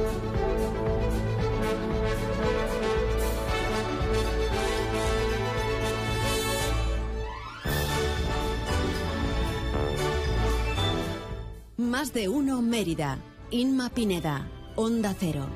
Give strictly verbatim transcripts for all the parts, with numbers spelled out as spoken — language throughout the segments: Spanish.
Más de uno Mérida. Inma Pineda, Onda Cero.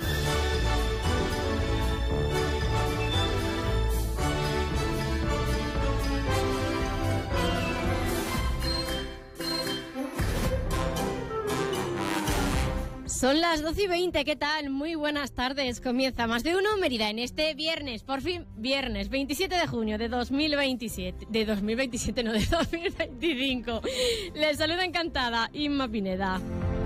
Son las doce y veinte, ¿qué tal? Muy buenas tardes. Comienza Más de uno Mérida en este viernes, por fin viernes, veintisiete de junio de dos mil veintisiete. De dos mil veintisiete, no, de dos mil veinticinco. Les saluda encantada Inma Pineda.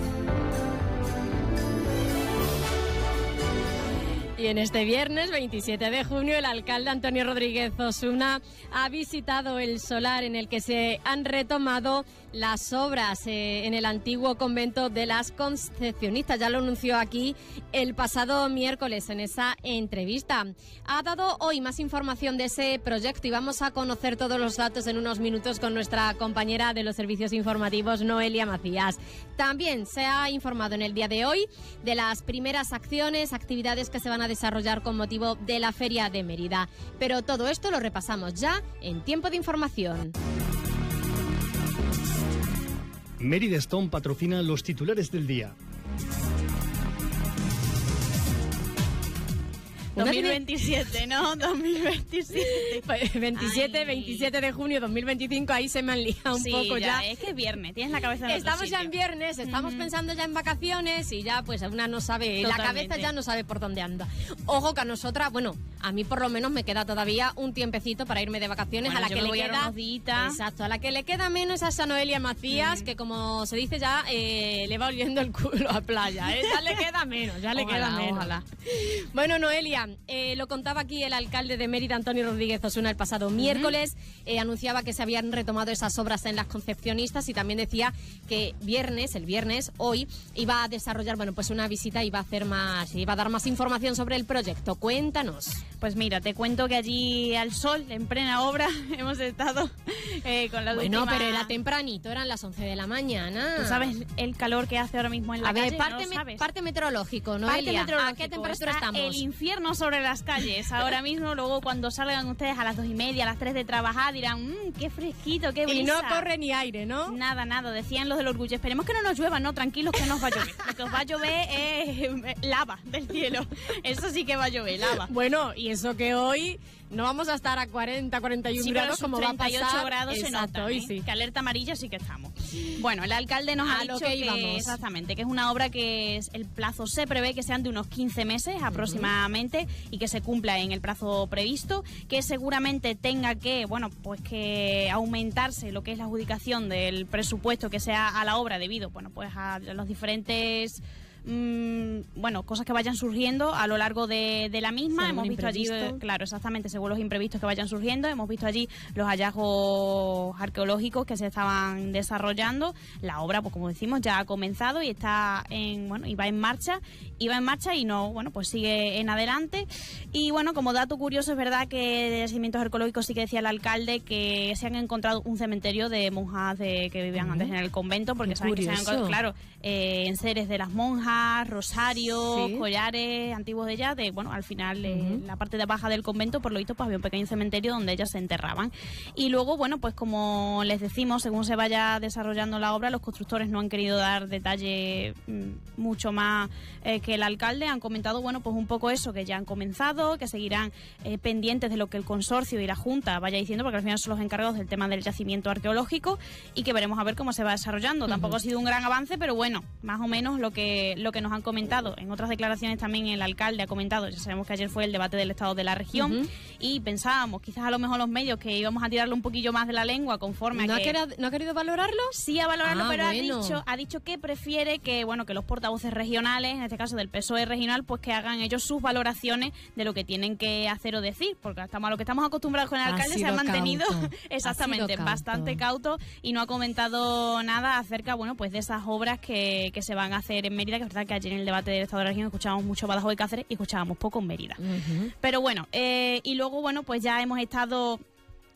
Y en este viernes, veintisiete de junio, el alcalde Antonio Rodríguez Osuna ha visitado el solar en el que se han retomado las obras eh, en el antiguo convento de las Concepcionistas. Ya lo anunció aquí el pasado miércoles en esa entrevista. Ha dado hoy más información de ese proyecto y vamos a conocer todos los datos en unos minutos con nuestra compañera de los servicios informativos, Noelia Macías. También se ha informado en el día de hoy de las primeras acciones, actividades que se van a desarrollar con motivo de la Feria de Mérida. Pero todo esto lo repasamos ya en Tiempo de Información. Mérida Stone patrocina los titulares del día. dos mil veintisiete, ¿no? dos mil veintisiete. veintisiete, Ay. veintisiete de junio de dos mil veinticinco, ahí se me han liado un sí, poco ya. ya. Es que es viernes, tienes la cabeza en otro Estamos sitio. ya en viernes, estamos uh-huh. pensando ya en vacaciones y ya pues una no sabe, Totalmente. La cabeza ya no sabe por dónde anda. Ojo que a nosotras, bueno, a mí por lo menos me queda todavía un tiempecito para irme de vacaciones. Bueno, a la yo que me le voy queda a unos días. Exacto, a la que le queda menos a esa Noelia Macías, uh-huh. que como se dice ya eh, le va oliendo el culo a playa, ¿eh? Ya le queda menos, ya le ojalá, queda menos. Ojalá. Bueno, Noelia, eh, lo contaba aquí el alcalde de Mérida, Antonio Rodríguez Osuna, el pasado uh-huh. miércoles, eh, anunciaba que se habían retomado esas obras en las Concepcionistas y también decía que viernes, el viernes, hoy, iba a desarrollar, bueno, pues una visita, iba a hacer más, iba a dar más información sobre el proyecto. Cuéntanos. Pues mira, te cuento que allí al sol, en plena obra, hemos estado eh, con las Bueno, últimas... pero era tempranito, eran las once de la mañana. ¿Tú sabes el calor que hace ahora mismo en la a calle? ver, parte, ¿No me, sabes? parte meteorológico, ¿no, Parte Elia? meteorológico. ¿A qué temperatura Está estamos? El infierno sobre las calles. Ahora mismo, luego cuando salgan ustedes a las dos y media, a las tres de trabajar, dirán, mmm, qué fresquito, qué brisa. Y no corre ni aire, ¿no? Nada, nada. Decían los del orgullo, esperemos que no nos llueva, no, tranquilos que no os va a llover. Lo que os va a llover es lava del cielo. Eso sí que va a llover, lava. Bueno, y eso que hoy no vamos a estar a cuarenta, cuarenta y uno sí, grados como va a pasar. treinta y ocho grados Exacto, se nota, hoy ¿eh? sí. Que alerta amarilla sí que estamos. Bueno, el alcalde nos a ha dicho que, que exactamente, que es una obra que es, el plazo se prevé que sean de unos quince meses aproximadamente uh-huh. y que se cumpla en el plazo previsto, que seguramente tenga que, bueno, pues que aumentarse lo que es la adjudicación del presupuesto que sea a la obra debido, bueno, pues a los diferentes Mmm, bueno, cosas que vayan surgiendo a lo largo de, de la misma. Hemos visto imprevisto. allí, claro, exactamente, según los imprevistos que vayan surgiendo, hemos visto allí los hallazgos arqueológicos que se estaban desarrollando. La obra, pues como decimos, ya ha comenzado y está en, bueno, y va en marcha, y va en marcha y no, bueno, pues sigue en adelante. Y bueno, como dato curioso, es verdad que de yacimientos arqueológicos sí que decía el alcalde que se han encontrado un cementerio de monjas de, que vivían uh-huh. antes en el convento, porque Qué saben curioso. que se han encontrado, claro, eh, enseres de las monjas, rosarios, sí. collares antiguos de ellas, de, bueno, al final eh, uh-huh. la parte de baja del convento, por lo visto, pues había un pequeño cementerio donde ellas se enterraban. Y luego, bueno, pues como les decimos, según se vaya desarrollando la obra, los constructores no han querido dar detalle mmm, mucho más eh, que el alcalde. Han comentado, bueno, pues un poco eso, que ya han comenzado, que seguirán eh, pendientes de lo que el consorcio y la Junta vaya diciendo, porque al final son los encargados del tema del yacimiento arqueológico, y que veremos a ver cómo se va desarrollando. Uh-huh. Tampoco ha sido un gran avance, pero bueno, más o menos lo que lo que nos han comentado. En otras declaraciones también el alcalde ha comentado, ya sabemos que ayer fue el debate del estado de la región, uh-huh. y pensábamos, quizás a lo mejor los medios, que íbamos a tirarle un poquillo más de la lengua conforme ¿No a ha que... querido, ¿No ha querido valorarlo? Sí, a valorarlo, ah, pero bueno. ha dicho ha dicho que prefiere que, bueno, que los portavoces regionales, en este caso del P S O E regional, pues que hagan ellos sus valoraciones de lo que tienen que hacer o decir, porque estamos a lo que estamos acostumbrados con el alcalde se ha mantenido cauto. exactamente, ha bastante cauto, y no ha comentado nada acerca, bueno, pues de esas obras que, que se van a hacer en Mérida, que es verdad que ayer en el debate del estado de la región escuchábamos mucho Badajoz y Cáceres y escuchábamos poco en Mérida. Uh-huh. Pero bueno, eh, y luego, bueno, pues ya hemos estado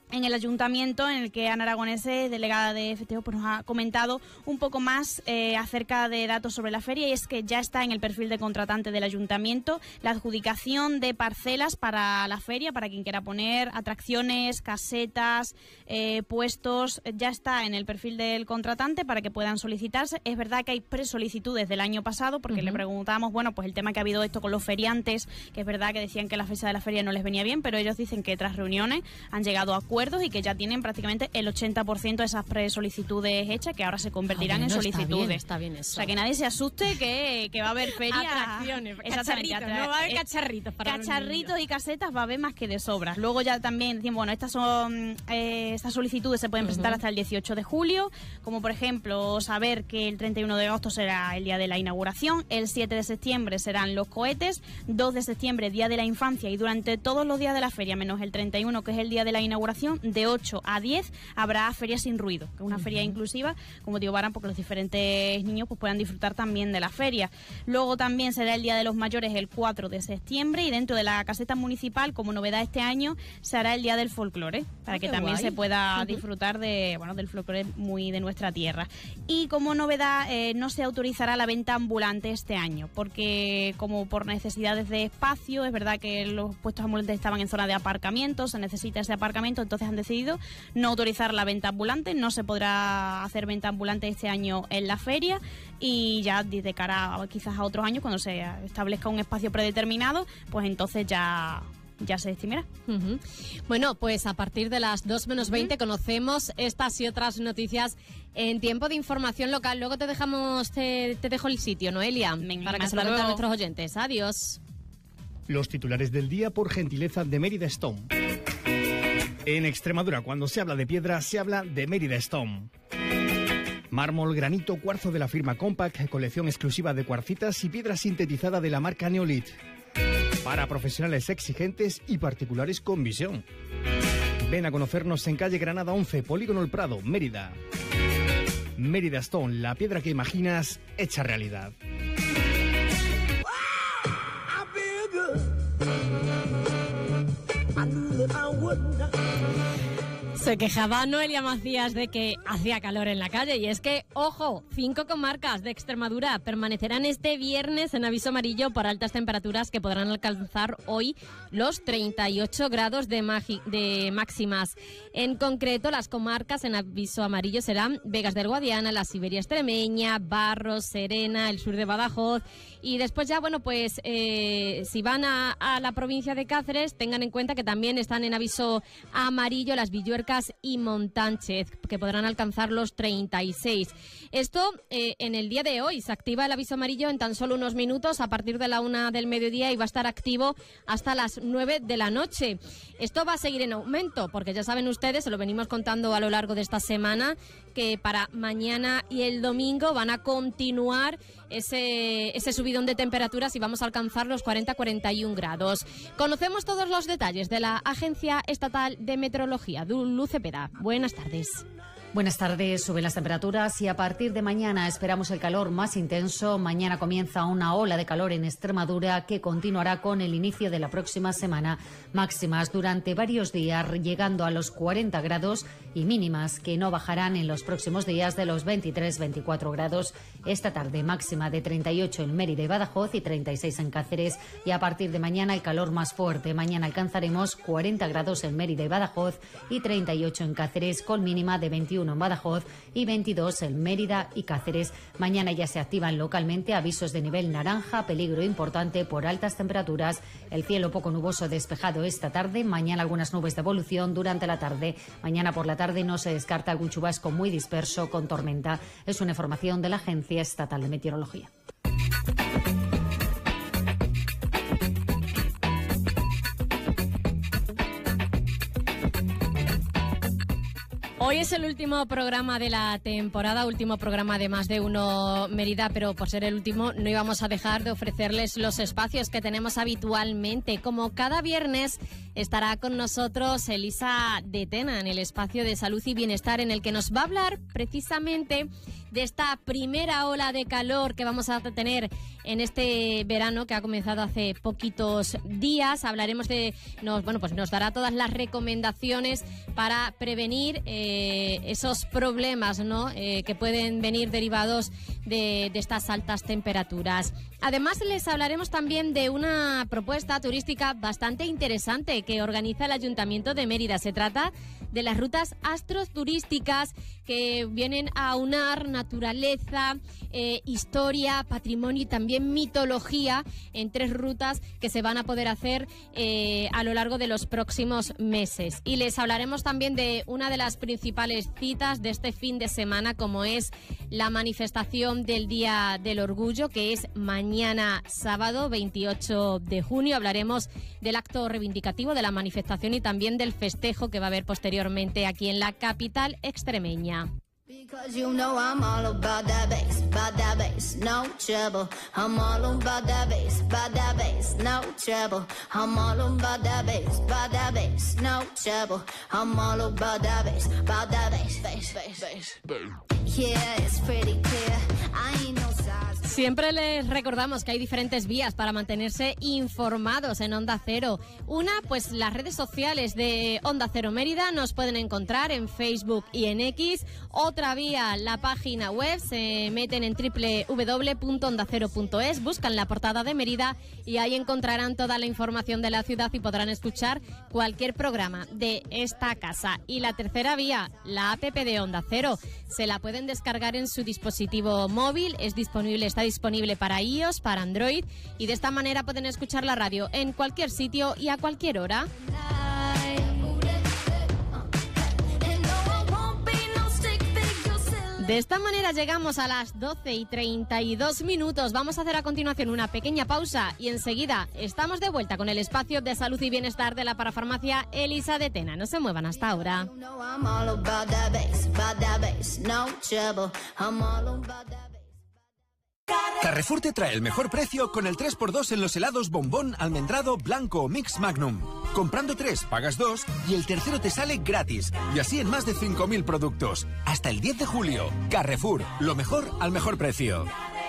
en el ayuntamiento, en el que Ana Aragonese, delegada de F T O, pues nos ha comentado un poco más eh, acerca de datos sobre la feria, y es que ya está en el perfil de contratante del ayuntamiento la adjudicación de parcelas para la feria, para quien quiera poner atracciones, casetas, eh, puestos, ya está en el perfil del contratante para que puedan solicitarse. Es verdad que hay presolicitudes del año pasado, porque uh-huh. le preguntábamos, bueno, pues el tema que ha habido esto con los feriantes, que es verdad que decían que la fecha de la feria no les venía bien, pero ellos dicen que tras reuniones han llegado a acuerdos y que ya tienen prácticamente el ochenta por ciento de esas presolicitudes hechas, que ahora se convertirán Joder, en no, solicitudes. Está bien, está bien eso. O sea, que nadie se asuste que, que va a haber feria. Atracciones, exactamente, cacharritos, no va a haber cacharritos para Cacharritos y casetas va a haber más que de sobras. Luego ya también decimos, bueno, estas son eh, estas solicitudes se pueden presentar uh-huh. hasta el dieciocho de julio, como por ejemplo saber que el treinta y uno de agosto será el día de la inauguración, el siete de septiembre serán los cohetes, dos de septiembre día de la infancia, y durante todos los días de la feria, menos el treinta y uno que es el día de la inauguración, de ocho a diez habrá feria sin ruido, que es una uh-huh. feria inclusiva, como digo, para porque los diferentes niños pues puedan disfrutar también de la feria. Luego también será el Día de los Mayores el cuatro de septiembre, y dentro de la caseta municipal, como novedad este año, se hará el Día del Folclore, para oh, que también guay. se pueda uh-huh. disfrutar de bueno del folclore muy de nuestra tierra. Y como novedad, eh, no se autorizará la venta ambulante este año, porque como por necesidades de espacio, es verdad que los puestos ambulantes estaban en zona de aparcamiento, se necesita ese aparcamiento, entonces han decidido no autorizar la venta ambulante, no se podrá hacer venta ambulante este año en la feria, y ya de cara a, quizás a otros años, cuando se establezca un espacio predeterminado, pues entonces ya... ya se estimará. Uh-huh. Bueno, pues a partir de las dos menos veinte uh-huh. conocemos estas y otras noticias en tiempo de información local. Luego te dejamos, te, te dejo el sitio, Noelia, Venga, para que se lo cuenten a nuestros oyentes. Adiós. Los titulares del día por gentileza de Mérida Stone. En Extremadura, cuando se habla de piedra, se habla de Mérida Stone. Mármol, granito, cuarzo de la firma Compact, colección exclusiva de cuarcitas y piedra sintetizada de la marca Neolit. Para profesionales exigentes y particulares con visión. Ven a conocernos en calle Granada once, Polígono El Prado, Mérida. Mérida Stone, la piedra que imaginas hecha realidad. Se quejaba Noelia Macías de que hacía calor en la calle, y es que, ojo, cinco comarcas de Extremadura permanecerán este viernes en aviso amarillo por altas temperaturas que podrán alcanzar hoy los treinta y ocho grados de, magi- de máximas. En concreto, las comarcas en aviso amarillo serán Vegas del Guadiana, la Siberia extremeña, Barros, Serena, el sur de Badajoz, y después ya, bueno, pues eh, si van a, a la provincia de Cáceres, tengan en cuenta que también están en aviso amarillo las Villuercas y Montánchez, que podrán alcanzar los treinta y seis. Esto eh, en el día de hoy. Se activa el aviso amarillo en tan solo unos minutos, a partir de la una del mediodía, y va a estar activo hasta las nueve de la noche. Esto va a seguir en aumento, porque ya saben ustedes, se lo venimos contando a lo largo de esta semana, que para mañana y el domingo van a continuar ese, ese subidón de temperaturas y vamos a alcanzar los cuarenta a cuarenta y un grados. Conocemos todos los detalles de la Agencia Estatal de Meteorología, Luz Cepeda. Buenas tardes. Buenas tardes. Suben las temperaturas y a partir de mañana esperamos el calor más intenso. Mañana comienza una ola de calor en Extremadura que continuará con el inicio de la próxima semana. Máximas durante varios días llegando a los cuarenta grados y mínimas que no bajarán en los próximos días de los veintitrés a veinticuatro grados. Esta tarde máxima de treinta y ocho en Mérida y Badajoz y treinta y seis en Cáceres, y a partir de mañana el calor más fuerte. Mañana alcanzaremos cuarenta grados en Mérida y Badajoz y treinta y ocho en Cáceres, con mínima de veintiuno en Badajoz y veintidós en Mérida y Cáceres. Mañana ya se activan localmente avisos de nivel naranja, peligro importante por altas temperaturas. El cielo poco nuboso despejado esta tarde. Mañana algunas nubes de evolución durante la tarde. Mañana por la tarde no se descarta algún chubasco muy disperso con tormenta. Es una información de la Agencia Estatal de Meteorología. Hoy es el último programa de la temporada, último programa de Más de Uno Mérida, pero por ser el último no íbamos a dejar de ofrecerles los espacios que tenemos habitualmente. Como cada viernes estará con nosotros Elisa de Tena en el espacio de salud y bienestar, en el que nos va a hablar precisamente de esta primera ola de calor que vamos a tener en este verano que ha comenzado hace poquitos días. Hablaremos de, nos, bueno, pues nos dará todas las recomendaciones para prevenir eh, esos problemas, ¿no? eh, que pueden venir derivados de, de estas altas temperaturas. Además, les hablaremos también de una propuesta turística bastante interesante que organiza el Ayuntamiento de Mérida. Se trata de las rutas astroturísticas que vienen a aunar naturaleza, eh, historia, patrimonio y también mitología en tres rutas que se van a poder hacer eh, a lo largo de los próximos meses. Y les hablaremos también de una de las principales citas de este fin de semana, como es la manifestación del Día del Orgullo, que es mañana sábado veintiocho de junio. Hablaremos del acto reivindicativo de la manifestación y también del festejo que va a haber posteriormente aquí en la capital extremeña. Because you know I'm all about that bass, about that bass, no trouble. I'm all about that bass, about that bass, no trouble. I'm all about that bass, about that bass, no trouble. I'm all about that bass, about that bass, bass, bass, bass. Yeah, it's pretty clear. I ain't no size. Siempre les recordamos que hay diferentes vías para mantenerse informados en Onda Cero. Una, pues las redes sociales de Onda Cero Mérida, nos pueden encontrar en Facebook y en X. Otra vía, la página web, se meten en doble u doble u doble u punto onda cero punto es, buscan la portada de Mérida y ahí encontrarán toda la información de la ciudad y podrán escuchar cualquier programa de esta casa. Y la tercera vía, la app de Onda Cero, se la pueden descargar en su dispositivo móvil, es disponible, está disponible para iOS, para Android, y de esta manera pueden escuchar la radio en cualquier sitio y a cualquier hora. De esta manera llegamos a las doce y treinta y dos minutos. Vamos a hacer a continuación una pequeña pausa y enseguida estamos de vuelta con el espacio de salud y bienestar de la parafarmacia Elisa de Tena. No se muevan hasta ahora. Carrefour te trae el mejor precio con el tres por dos en los helados bombón, almendrado, blanco o mix magnum. Comprando tres, pagas dos y el tercero te sale gratis. Y así en más de cinco mil productos. Hasta el diez de julio. Carrefour, lo mejor al mejor precio.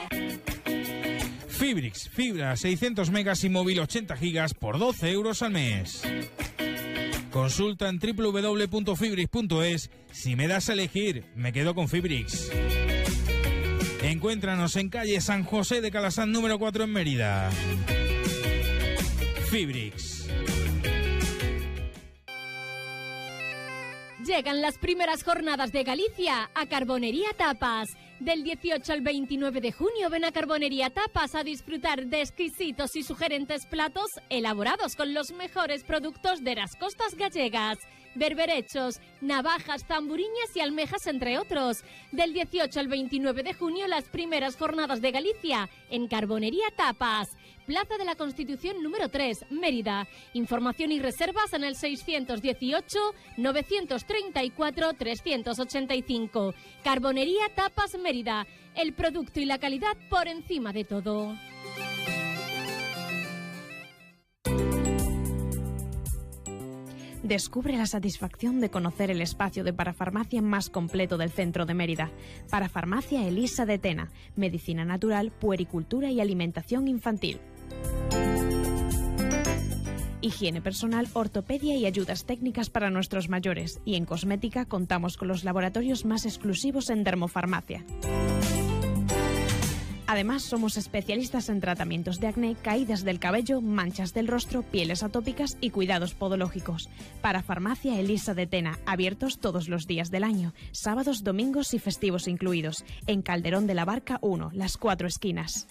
Fibrix, fibra seiscientos megas y móvil ochenta gigas por doce euros al mes. Consulta en doble u doble u doble u punto fibrix punto es. Si me das a elegir, me quedo con Fibrix. Encuéntranos en calle San José de Calasán número cuatro en Mérida. Fibrix. Llegan las primeras jornadas de Galicia a Carbonería Tapas. Del dieciocho al veintinueve de junio ven a Carbonería Tapas a disfrutar de exquisitos y sugerentes platos elaborados con los mejores productos de las costas gallegas. Berberechos, navajas, tamburiñas y almejas, entre otros. Del dieciocho al veintinueve de junio, las primeras jornadas de Galicia en Carbonería Tapas. Plaza de la Constitución número tres, Mérida. Información y reservas en el seiscientos dieciocho, novecientos treinta y cuatro, trescientos ochenta y cinco. Carbonería Tapas Mérida. El producto y la calidad por encima de todo. Descubre la satisfacción de conocer el espacio de parafarmacia más completo del centro de Mérida. Parafarmacia Elisa de Tena. Medicina natural, puericultura y alimentación infantil. Higiene personal, ortopedia y ayudas técnicas para nuestros mayores. Y en cosmética contamos con los laboratorios más exclusivos en dermofarmacia. Además, somos especialistas en tratamientos de acné, caídas del cabello, manchas del rostro, pieles atópicas y cuidados podológicos. Parafarmacia Elisa de Tena, abiertos todos los días del año, sábados, domingos y festivos incluidos. En Calderón de la Barca uno, Las Cuatro Esquinas.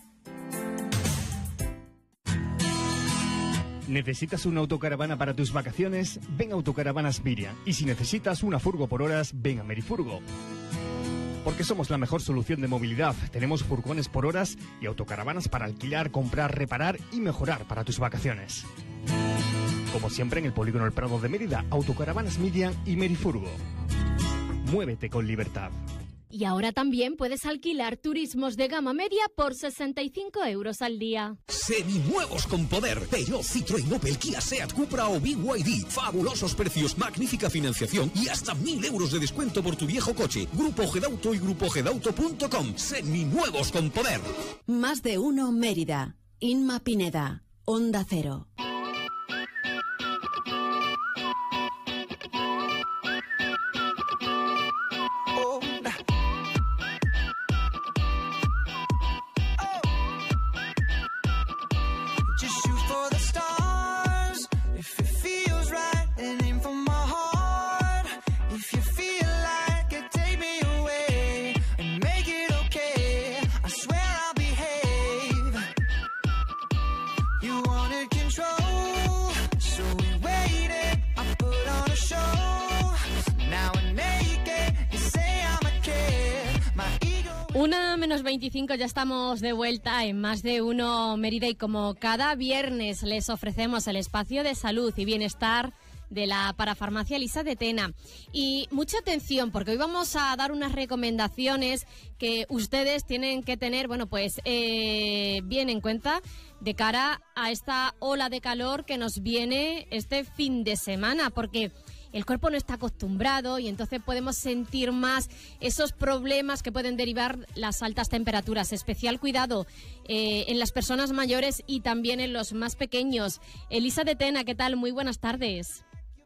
¿Necesitas una autocaravana para tus vacaciones? Ven a Autocaravanas Miriam. Y si necesitas una furgo por horas, ven a Merifurgo. Porque somos la mejor solución de movilidad. Tenemos furgones por horas y autocaravanas para alquilar, comprar, reparar y mejorar para tus vacaciones. Como siempre en el Polígono El Prado de Mérida, Autocaravanas Miriam y Merifurgo. Muévete con libertad. Y ahora también puedes alquilar turismos de gama media por sesenta y cinco euros al día. Seminuevos con poder. Peugeot, Citroën, Opel, Kia, Seat, Cupra o B Y D. Fabulosos precios, magnífica financiación y hasta mil euros de descuento por tu viejo coche. Grupo Gedauto y grupo gedauto punto com. Seminuevos con poder. Más de uno Mérida. Inma Pineda. Onda Cero. Una menos veinticinco, ya estamos de vuelta en Más de Uno Mérida y como cada viernes les ofrecemos el espacio de salud y bienestar de la parafarmacia Elisa de Tena. Y mucha atención porque hoy vamos a dar unas recomendaciones que ustedes tienen que tener, bueno, pues eh, bien en cuenta de cara a esta ola de calor que nos viene este fin de semana, porque el cuerpo no está acostumbrado y entonces podemos sentir más esos problemas que pueden derivar las altas temperaturas. Especial cuidado eh, en las personas mayores y también en los más pequeños. Elisa de Tena, ¿qué tal? Muy buenas tardes.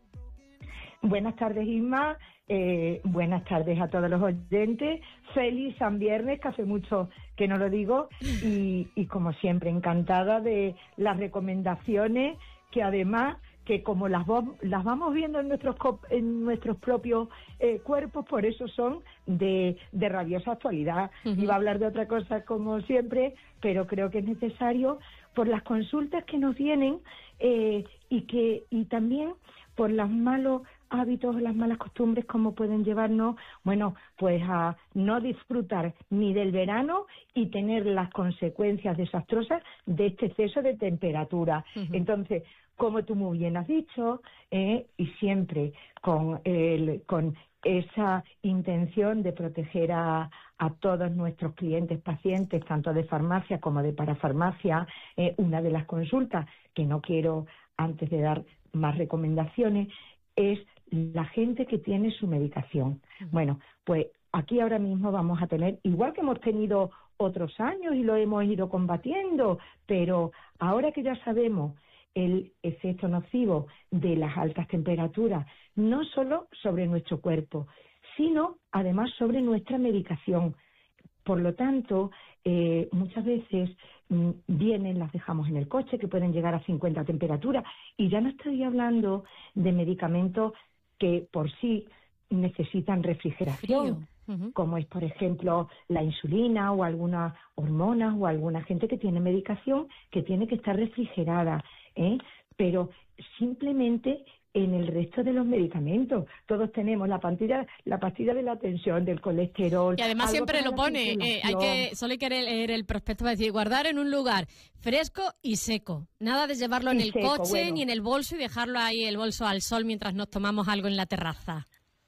Buenas tardes, Isma. Eh, buenas tardes a todos los oyentes. Feliz San Viernes, que hace mucho que no lo digo. Y, y como siempre, encantada de las recomendaciones que además... que como las, las vamos viendo en nuestros en nuestros propios eh, cuerpos, por eso son de, de rabiosa actualidad. Uh-huh. Iba a hablar de otra cosa como siempre, pero creo que es necesario por las consultas que nos vienen eh, y que y también por los malos hábitos, las malas costumbres, como pueden llevarnos, bueno, pues a no disfrutar ni del verano y tener las consecuencias desastrosas de este exceso de temperatura. Uh-huh. Entonces, como tú muy bien has dicho, eh, y siempre con, el, con esa intención de proteger a, a todos nuestros clientes, pacientes, tanto de farmacia como de parafarmacia, eh, una de las consultas que no quiero, antes de dar más recomendaciones, es la gente que tiene su medicación. Uh-huh. Bueno, pues aquí ahora mismo vamos a tener, igual que hemos tenido otros años y lo hemos ido combatiendo, pero ahora que ya sabemos el efecto nocivo de las altas temperaturas, no solo sobre nuestro cuerpo, sino además sobre nuestra medicación. Por lo tanto, eh, muchas veces mmm, vienen, las dejamos en el coche, que pueden llegar a cincuenta temperaturas, y ya no estoy hablando de medicamentos que por sí necesitan refrigeración, uh-huh. como es, por ejemplo, la insulina o algunas hormonas o alguna gente que tiene medicación que tiene que estar refrigerada. ¿Eh? Pero simplemente en el resto de los medicamentos todos tenemos la pastilla, la pastilla de la tensión, del colesterol. Y además siempre lo pone, eh, hay que solo hay que leer el prospecto para decir guardar en un lugar fresco y seco. Nada de llevarlo en y el seco, coche bueno. ni en el bolso y dejarlo ahí el bolso al sol mientras nos tomamos algo en la terraza.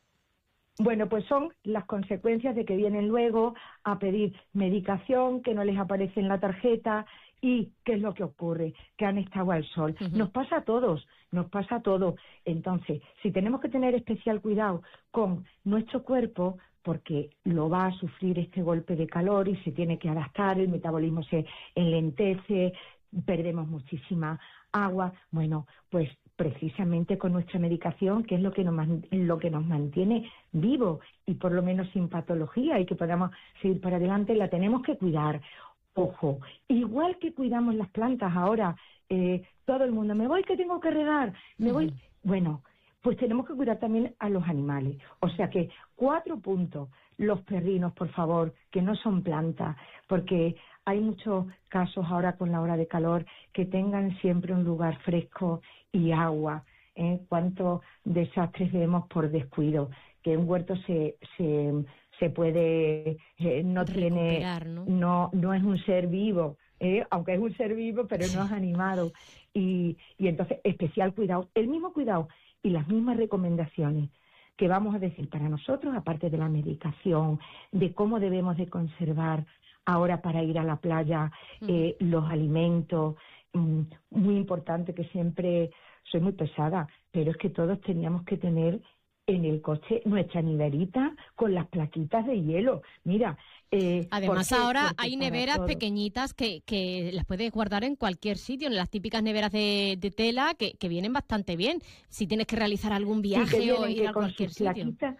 Bueno, pues son las consecuencias de que vienen luego a pedir medicación que no les aparece en la tarjeta. ¿Y qué es lo que ocurre? Que han estado al sol. Uh-huh. Nos pasa a todos, nos pasa a todos. Entonces, si tenemos que tener especial cuidado con nuestro cuerpo, porque lo va a sufrir este golpe de calor y se tiene que adaptar, el metabolismo se enlentece, perdemos muchísima agua. Bueno, pues precisamente con nuestra medicación, que es lo que nos, lo que nos mantiene vivos y por lo menos sin patología y que podamos seguir para adelante, la tenemos que cuidar. Ojo, igual que cuidamos las plantas ahora, eh, todo el mundo, me voy que tengo que regar, me uh-huh. voy, bueno, pues tenemos que cuidar también a los animales. O sea que cuatro puntos, los perrinos, por favor, que no son plantas, porque hay muchos casos ahora con la hora de calor que tengan siempre un lugar fresco y agua. ¿eh? Cuántos desastres vemos por descuido, que un huerto se... se se puede, eh, no tiene, ¿no? no no es un ser vivo, eh, aunque es un ser vivo, pero no es animado. Y, y entonces, especial cuidado, el mismo cuidado y las mismas recomendaciones que vamos a decir para nosotros, aparte de la medicación, de cómo debemos de conservar ahora para ir a la playa eh, los alimentos, mm, muy importante que siempre, soy muy pesada, pero es que todos teníamos que tener en el coche nuestra neverita con las plaquitas de hielo. Mira, eh, además ¿por qué? ahora Porque hay para neveras todo. pequeñitas que, que las puedes guardar en cualquier sitio, en las típicas neveras de, de tela que, que vienen bastante bien si tienes que realizar algún Y que viaje o vienen ir que a con cualquier sus sitio. plaquitas.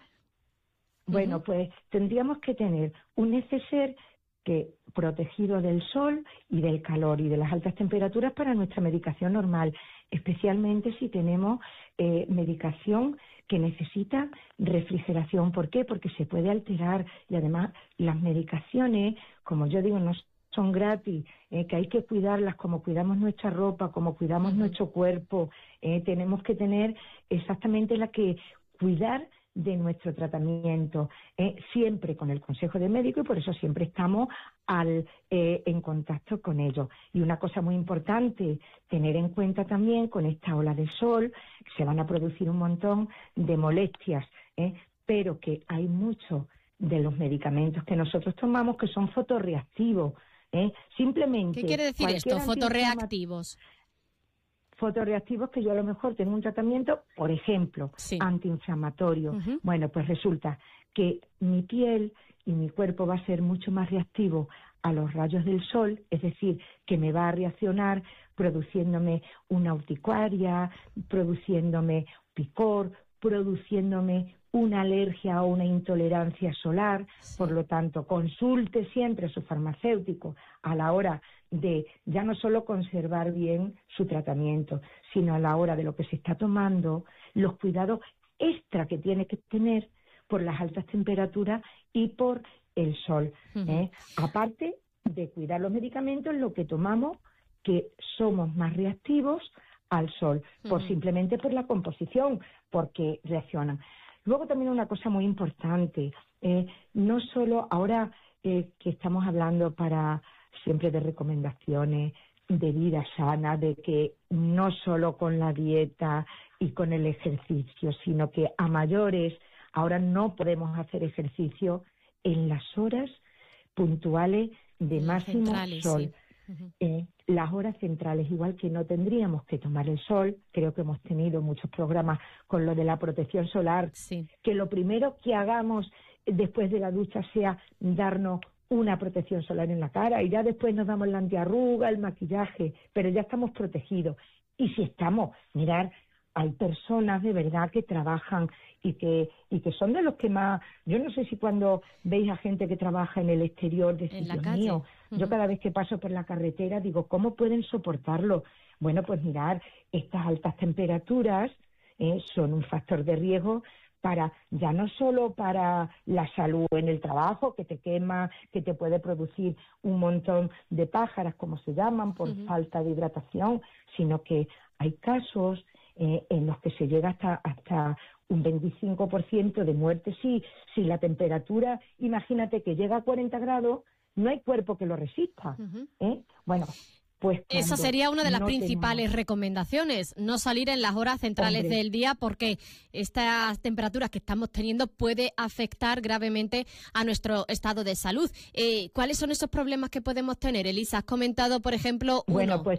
Bueno, pues tendríamos que tener un neceser que protegido del sol y del calor y de las altas temperaturas para nuestra medicación normal, especialmente si tenemos eh, medicación que necesita refrigeración. ¿Por qué? Porque se puede alterar y además las medicaciones, como yo digo, no son gratis, eh, que hay que cuidarlas como cuidamos nuestra ropa, como cuidamos uh-huh. nuestro cuerpo. Eh, tenemos que tener exactamente la que cuidar de nuestro tratamiento, eh, siempre con el consejo del médico, y por eso siempre estamos al, eh, en contacto con ellos. Y una cosa muy importante, tener en cuenta también con esta ola de sol, se van a producir un montón de molestias, eh, pero que hay muchos de los medicamentos que nosotros tomamos que son fotorreactivos. Eh, simplemente. ¿Qué quiere decir esto, fotorreactivos? Fotorreactivos que yo a lo mejor tengo un tratamiento, por ejemplo, sí. antiinflamatorio. Uh-huh. Bueno, pues resulta que mi piel y mi cuerpo va a ser mucho más reactivo a los rayos del sol, es decir, que me va a reaccionar produciéndome una urticaria, produciéndome picor, produciéndome una alergia o una intolerancia solar. Sí. Por lo tanto, consulte siempre a su farmacéutico a la hora de ya no solo conservar bien su tratamiento, sino a la hora de lo que se está tomando, los cuidados extra que tiene que tener por las altas temperaturas y por el sol. Uh-huh. ¿eh? Aparte de cuidar los medicamentos, lo que tomamos, que somos más reactivos al sol, uh-huh. por simplemente por la composición, porque reaccionan. Luego también una cosa muy importante, eh, no solo ahora eh, que estamos hablando para siempre de recomendaciones de vida sana, de que no solo con la dieta y con el ejercicio, sino que a mayores ahora no podemos hacer ejercicio en las horas puntuales de máximo centrales, sol. Sí. Uh-huh. Eh, las horas centrales, igual que no tendríamos que tomar el sol, creo que hemos tenido muchos programas con lo de la protección solar, sí. que lo primero que hagamos después de la ducha sea darnos una protección solar en la cara y ya después nos damos la antiarruga, el maquillaje, pero ya estamos protegidos. Y si estamos, mirar, hay personas de verdad que trabajan y que y que son de los que más, yo no sé si cuando veis a gente que trabaja en el exterior decís, Dios mío, uh-huh. yo cada vez que paso por la carretera digo, ¿cómo pueden soportarlo? Bueno, pues mirar, estas altas temperaturas eh, son un factor de riesgo para, ya no solo para la salud en el trabajo, que te quema, que te puede producir un montón de pájaras, como se llaman, por uh-huh. falta de hidratación, sino que hay casos eh, en los que se llega hasta hasta un veinticinco por ciento de muerte si, si la temperatura, imagínate que llega a cuarenta grados, no hay cuerpo que lo resista. Uh-huh. ¿eh? Bueno, pues esa sería una de las no principales tenemos... recomendaciones, no salir en las horas centrales Hombre. del día porque estas temperaturas que estamos teniendo puede afectar gravemente a nuestro estado de salud. Eh, ¿Cuáles son esos problemas que podemos tener? Elisa, has comentado, por ejemplo, uno. Bueno, pues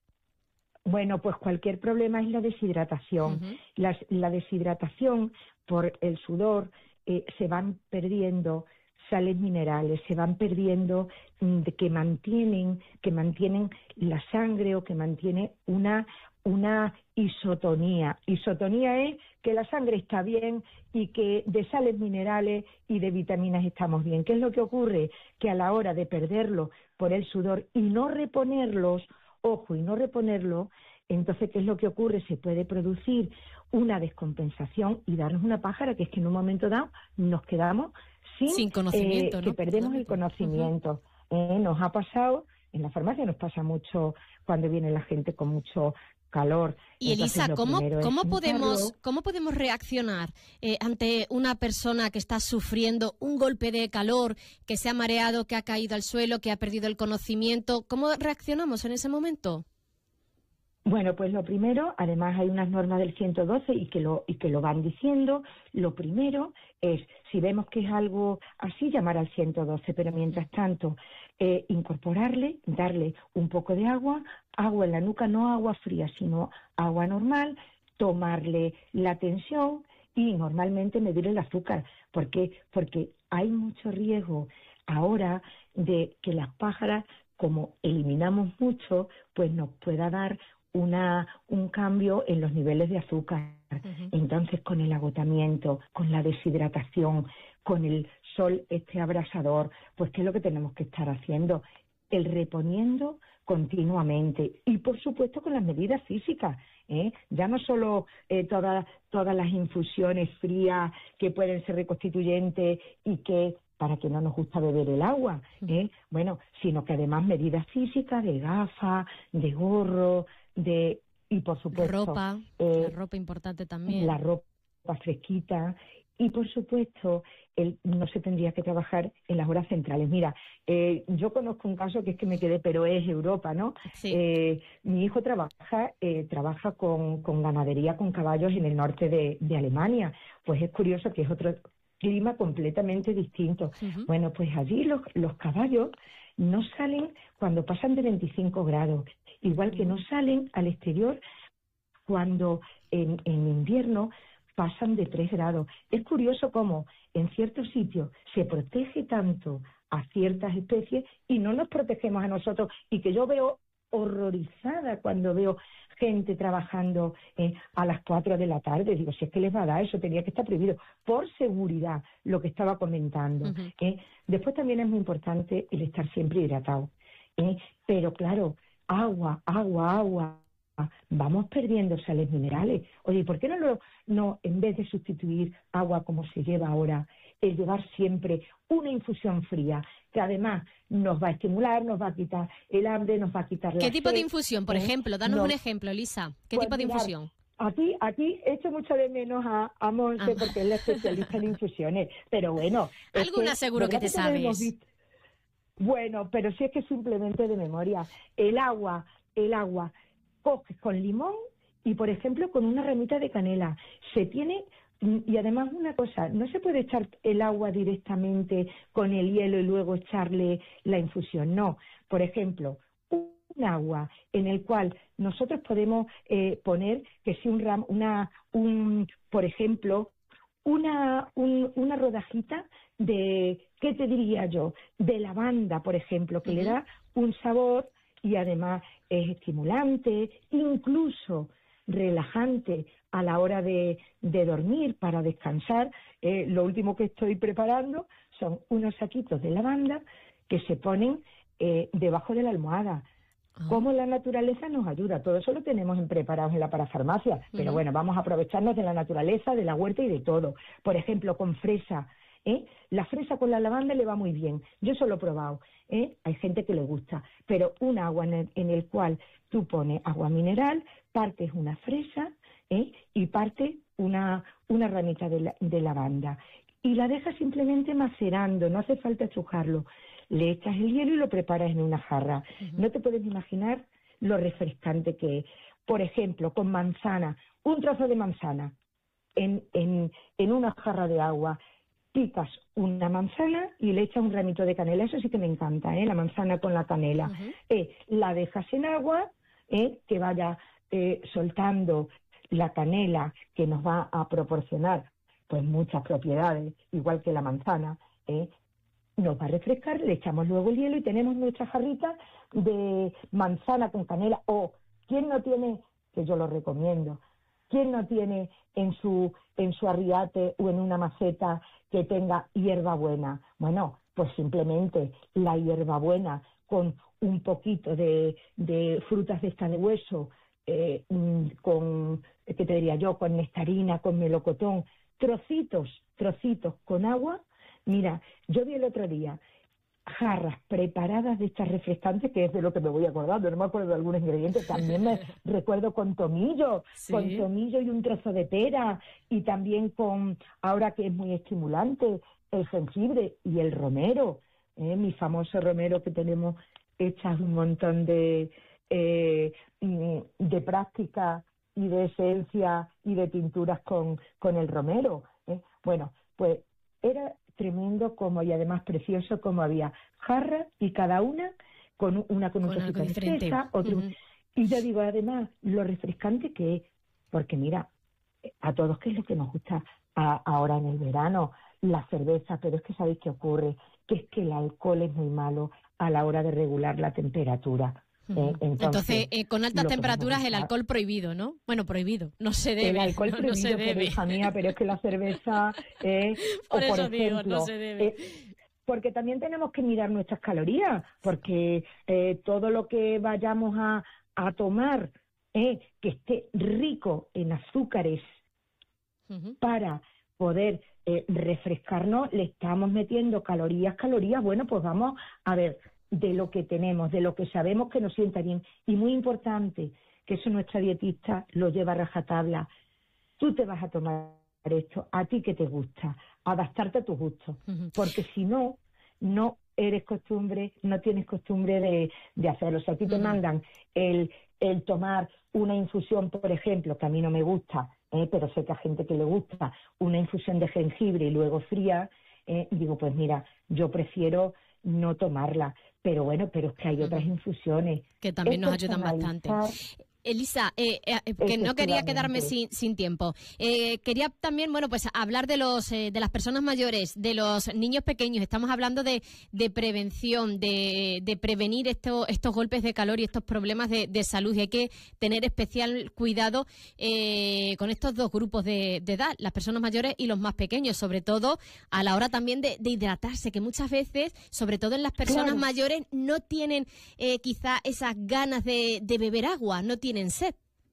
Bueno, pues cualquier problema es la deshidratación. Uh-huh. La, la deshidratación por el sudor eh, se van perdiendo sales minerales, se van perdiendo mm, de que mantienen que mantienen la sangre o que mantiene una una isotonía. Isotonía es que la sangre está bien y que de sales minerales y de vitaminas estamos bien. ¿Qué es lo que ocurre? Que a la hora de perderlo por el sudor y no reponerlos, ojo, y no reponerlo, entonces, ¿qué es lo que ocurre? Se puede producir una descompensación y darnos una pájara, que es que en un momento dado nos quedamos sin, sin conocimiento, eh, ¿no? que perdemos el conocimiento. Uh-huh. Eh, nos ha pasado, en la farmacia nos pasa mucho cuando viene la gente con mucho calor. Y Entonces, Elisa, ¿cómo, ¿cómo, podemos, sentarlo. ¿cómo podemos reaccionar eh, ante una persona que está sufriendo un golpe de calor, que se ha mareado, que ha caído al suelo, que ha perdido el conocimiento? ¿Cómo reaccionamos en ese momento? Bueno, pues lo primero, además hay unas normas del ciento doce y que lo y que lo van diciendo. Lo primero es, si vemos que es algo así, llamar al ciento doce, pero mientras tanto, eh, incorporarle, darle un poco de agua, agua en la nuca, no agua fría, sino agua normal, tomarle la tensión y normalmente medir el azúcar. ¿Por qué? Porque hay mucho riesgo ahora de que las pájaras, como eliminamos mucho, pues nos pueda dar una un cambio en los niveles de azúcar. Uh-huh. Entonces, con el agotamiento, con la deshidratación, con el sol este abrasador, pues ¿qué es lo que tenemos que estar haciendo? El reponiendo continuamente y, por supuesto, con las medidas físicas, ¿eh? Ya no solo eh, todas todas las infusiones frías que pueden ser reconstituyentes y que para que no nos gusta beber el agua, ¿eh? Bueno, sino que además medidas físicas de gafas, de gorro, de y por supuesto ropa, eh, la ropa importante también, la ropa fresquita y por supuesto el, no se tendría que trabajar en las horas centrales. Mira, eh, yo conozco un caso que es que me quedé, pero es Europa, ¿no? Sí. Eh, mi hijo trabaja eh, trabaja con, con ganadería con caballos en el norte de, de Alemania. Pues es curioso que es otro clima completamente distinto. Uh-huh. Bueno, pues allí los, los caballos no salen cuando pasan de veinticinco grados, igual que no salen al exterior cuando en, en invierno pasan de tres grados. Es curioso cómo en ciertos sitios se protege tanto a ciertas especies y no nos protegemos a nosotros, y que yo veo horrorizada cuando veo gente trabajando eh, a las cuatro de la tarde. Digo, si es que les va a dar, eso tenía que estar prohibido, por seguridad, lo que estaba comentando. Uh-huh. ¿eh? Después también es muy importante el estar siempre hidratado. ¿eh? Pero claro, agua, agua, agua. Vamos perdiendo sales minerales. Oye, ¿por qué no, lo, no en vez de sustituir agua como se lleva ahora, el llevar siempre una infusión fría, que además nos va a estimular, nos va a quitar el hambre, nos va a quitar la ¿Qué tipo sed, de infusión, por ¿eh? ejemplo? Danos no. un ejemplo, Elisa. ¿Qué pues tipo de mirar, infusión? Aquí, aquí echo mucho de menos a, a Monse, ah. porque es la especialista en infusiones, pero bueno. Alguna que, seguro que te sabes. Bueno, pero sí es que simplemente de memoria. El agua, el agua, coges con limón y, por ejemplo, con una ramita de canela. Se tiene, y además una cosa, no se puede echar el agua directamente con el hielo y luego echarle la infusión, no. Por ejemplo, un agua en el cual nosotros podemos eh, poner que si un ram, una, un, por ejemplo, una, un, una rodajita de, ¿qué te diría yo? De lavanda, por ejemplo, que uh-huh. le da un sabor y además es estimulante, incluso relajante a la hora de, de dormir, para descansar. Eh, lo último que estoy preparando son unos saquitos de lavanda que se ponen eh, debajo de la almohada. Oh. Cómo la naturaleza nos ayuda. Todo eso lo tenemos en preparados en la parafarmacia, uh-huh. pero bueno, vamos a aprovecharnos de la naturaleza, de la huerta y de todo. Por ejemplo, con fresa. ¿Eh? La fresa con la lavanda le va muy bien. Yo eso lo he probado. ¿eh? Hay gente que le gusta. Pero un agua en el, en el cual tú pones agua mineral, partes una fresa ¿eh? y partes una, una ramita de, la, de lavanda. Y la dejas simplemente macerando, no hace falta estrujarlo. Le echas el hielo y lo preparas en una jarra. Uh-huh. No te puedes imaginar lo refrescante que es. Por ejemplo, con manzana, un trozo de manzana en, en, en una jarra de agua. Picas una manzana y le echas un ramito de canela. Eso sí que me encanta, ¿eh? La manzana con la canela. Uh-huh. Eh, la dejas en agua, eh, que vaya eh, soltando la canela, que nos va a proporcionar pues muchas propiedades, igual que la manzana. Eh, nos va a refrescar, le echamos luego el hielo y tenemos nuestra jarrita de manzana con canela. O, ¿quién no tiene? Que yo lo recomiendo. ¿Quién no tiene en su en su arriate o en una maceta que tenga hierbabuena? Bueno, pues simplemente la hierbabuena con un poquito de, de frutas de esta de hueso, eh, con, ¿qué te diría yo? Con nectarina, con melocotón, trocitos, trocitos con agua. Mira, yo vi el otro día jarras preparadas de estas refrescantes, que es de lo que me voy acordando, no me acuerdo de algunos ingredientes, también me recuerdo con tomillo, ¿sí? Con tomillo y un trozo de pera, y también con, ahora que es muy estimulante, el jengibre y el romero, ¿eh? Mi famoso romero que tenemos hechas un montón de, eh, de de práctica y de esencia y de tinturas con, con el romero. ¿eh? Bueno, pues era tremendo como, y además precioso como había jarras y cada una con una con un Con algo trocito de diferente. fresa, otro. Ujú. Y yo digo, además, lo refrescante que es, porque mira, a todos qué es lo que nos gusta a- ahora en el verano, la cerveza, pero es que ¿sabéis qué ocurre? Que es que el alcohol es muy malo a la hora de regular la temperatura. ¿eh? Ujú. Entonces, Entonces, eh, con altas lo que temperaturas vamos a el usar- alcohol prohibido, ¿no? Bueno, prohibido, no se debe. El alcohol no, prohibido, no se pero debe. hija mía, pero es que la cerveza, eh, Por o por eso digo, ejemplo, no se debe. eh, porque también tenemos que mirar nuestras calorías, porque eh, todo lo que vayamos a, a tomar, eh, que esté rico en azúcares Ujú. para poder eh, refrescarnos, le estamos metiendo calorías, calorías, bueno, pues vamos a ver de lo que tenemos, de lo que sabemos que nos sienta bien. Y muy importante, que eso nuestra dietista lo lleva a rajatabla. Tú te vas a tomar esto, a ti que te gusta, adaptarte a tus gustos, Ujú. porque si no, no eres costumbre, no tienes costumbre de, de hacerlo. Si a ti te Ujú. mandan el, el tomar una infusión, por ejemplo, que a mí no me gusta, eh, pero sé que a gente que le gusta, una infusión de jengibre y luego fría, eh, digo, pues mira, yo prefiero no tomarla. Pero bueno, pero es que hay otras Ujú. infusiones. Que también Es nos ayudan bastante. personalizar. Elisa, eh, eh, eh, que no quería quedarme sin, sin tiempo. Eh, quería también, bueno, pues hablar de los eh, de las personas mayores, de los niños pequeños. Estamos hablando de, de prevención, de, de prevenir esto, estos golpes de calor y estos problemas de, de salud. Y hay que tener especial cuidado eh, con estos dos grupos de, de edad, las personas mayores y los más pequeños, sobre todo a la hora también de, de hidratarse, que muchas veces, sobre todo en las personas Claro. mayores, no tienen eh, quizá esas ganas de, de beber agua, no tienen sed.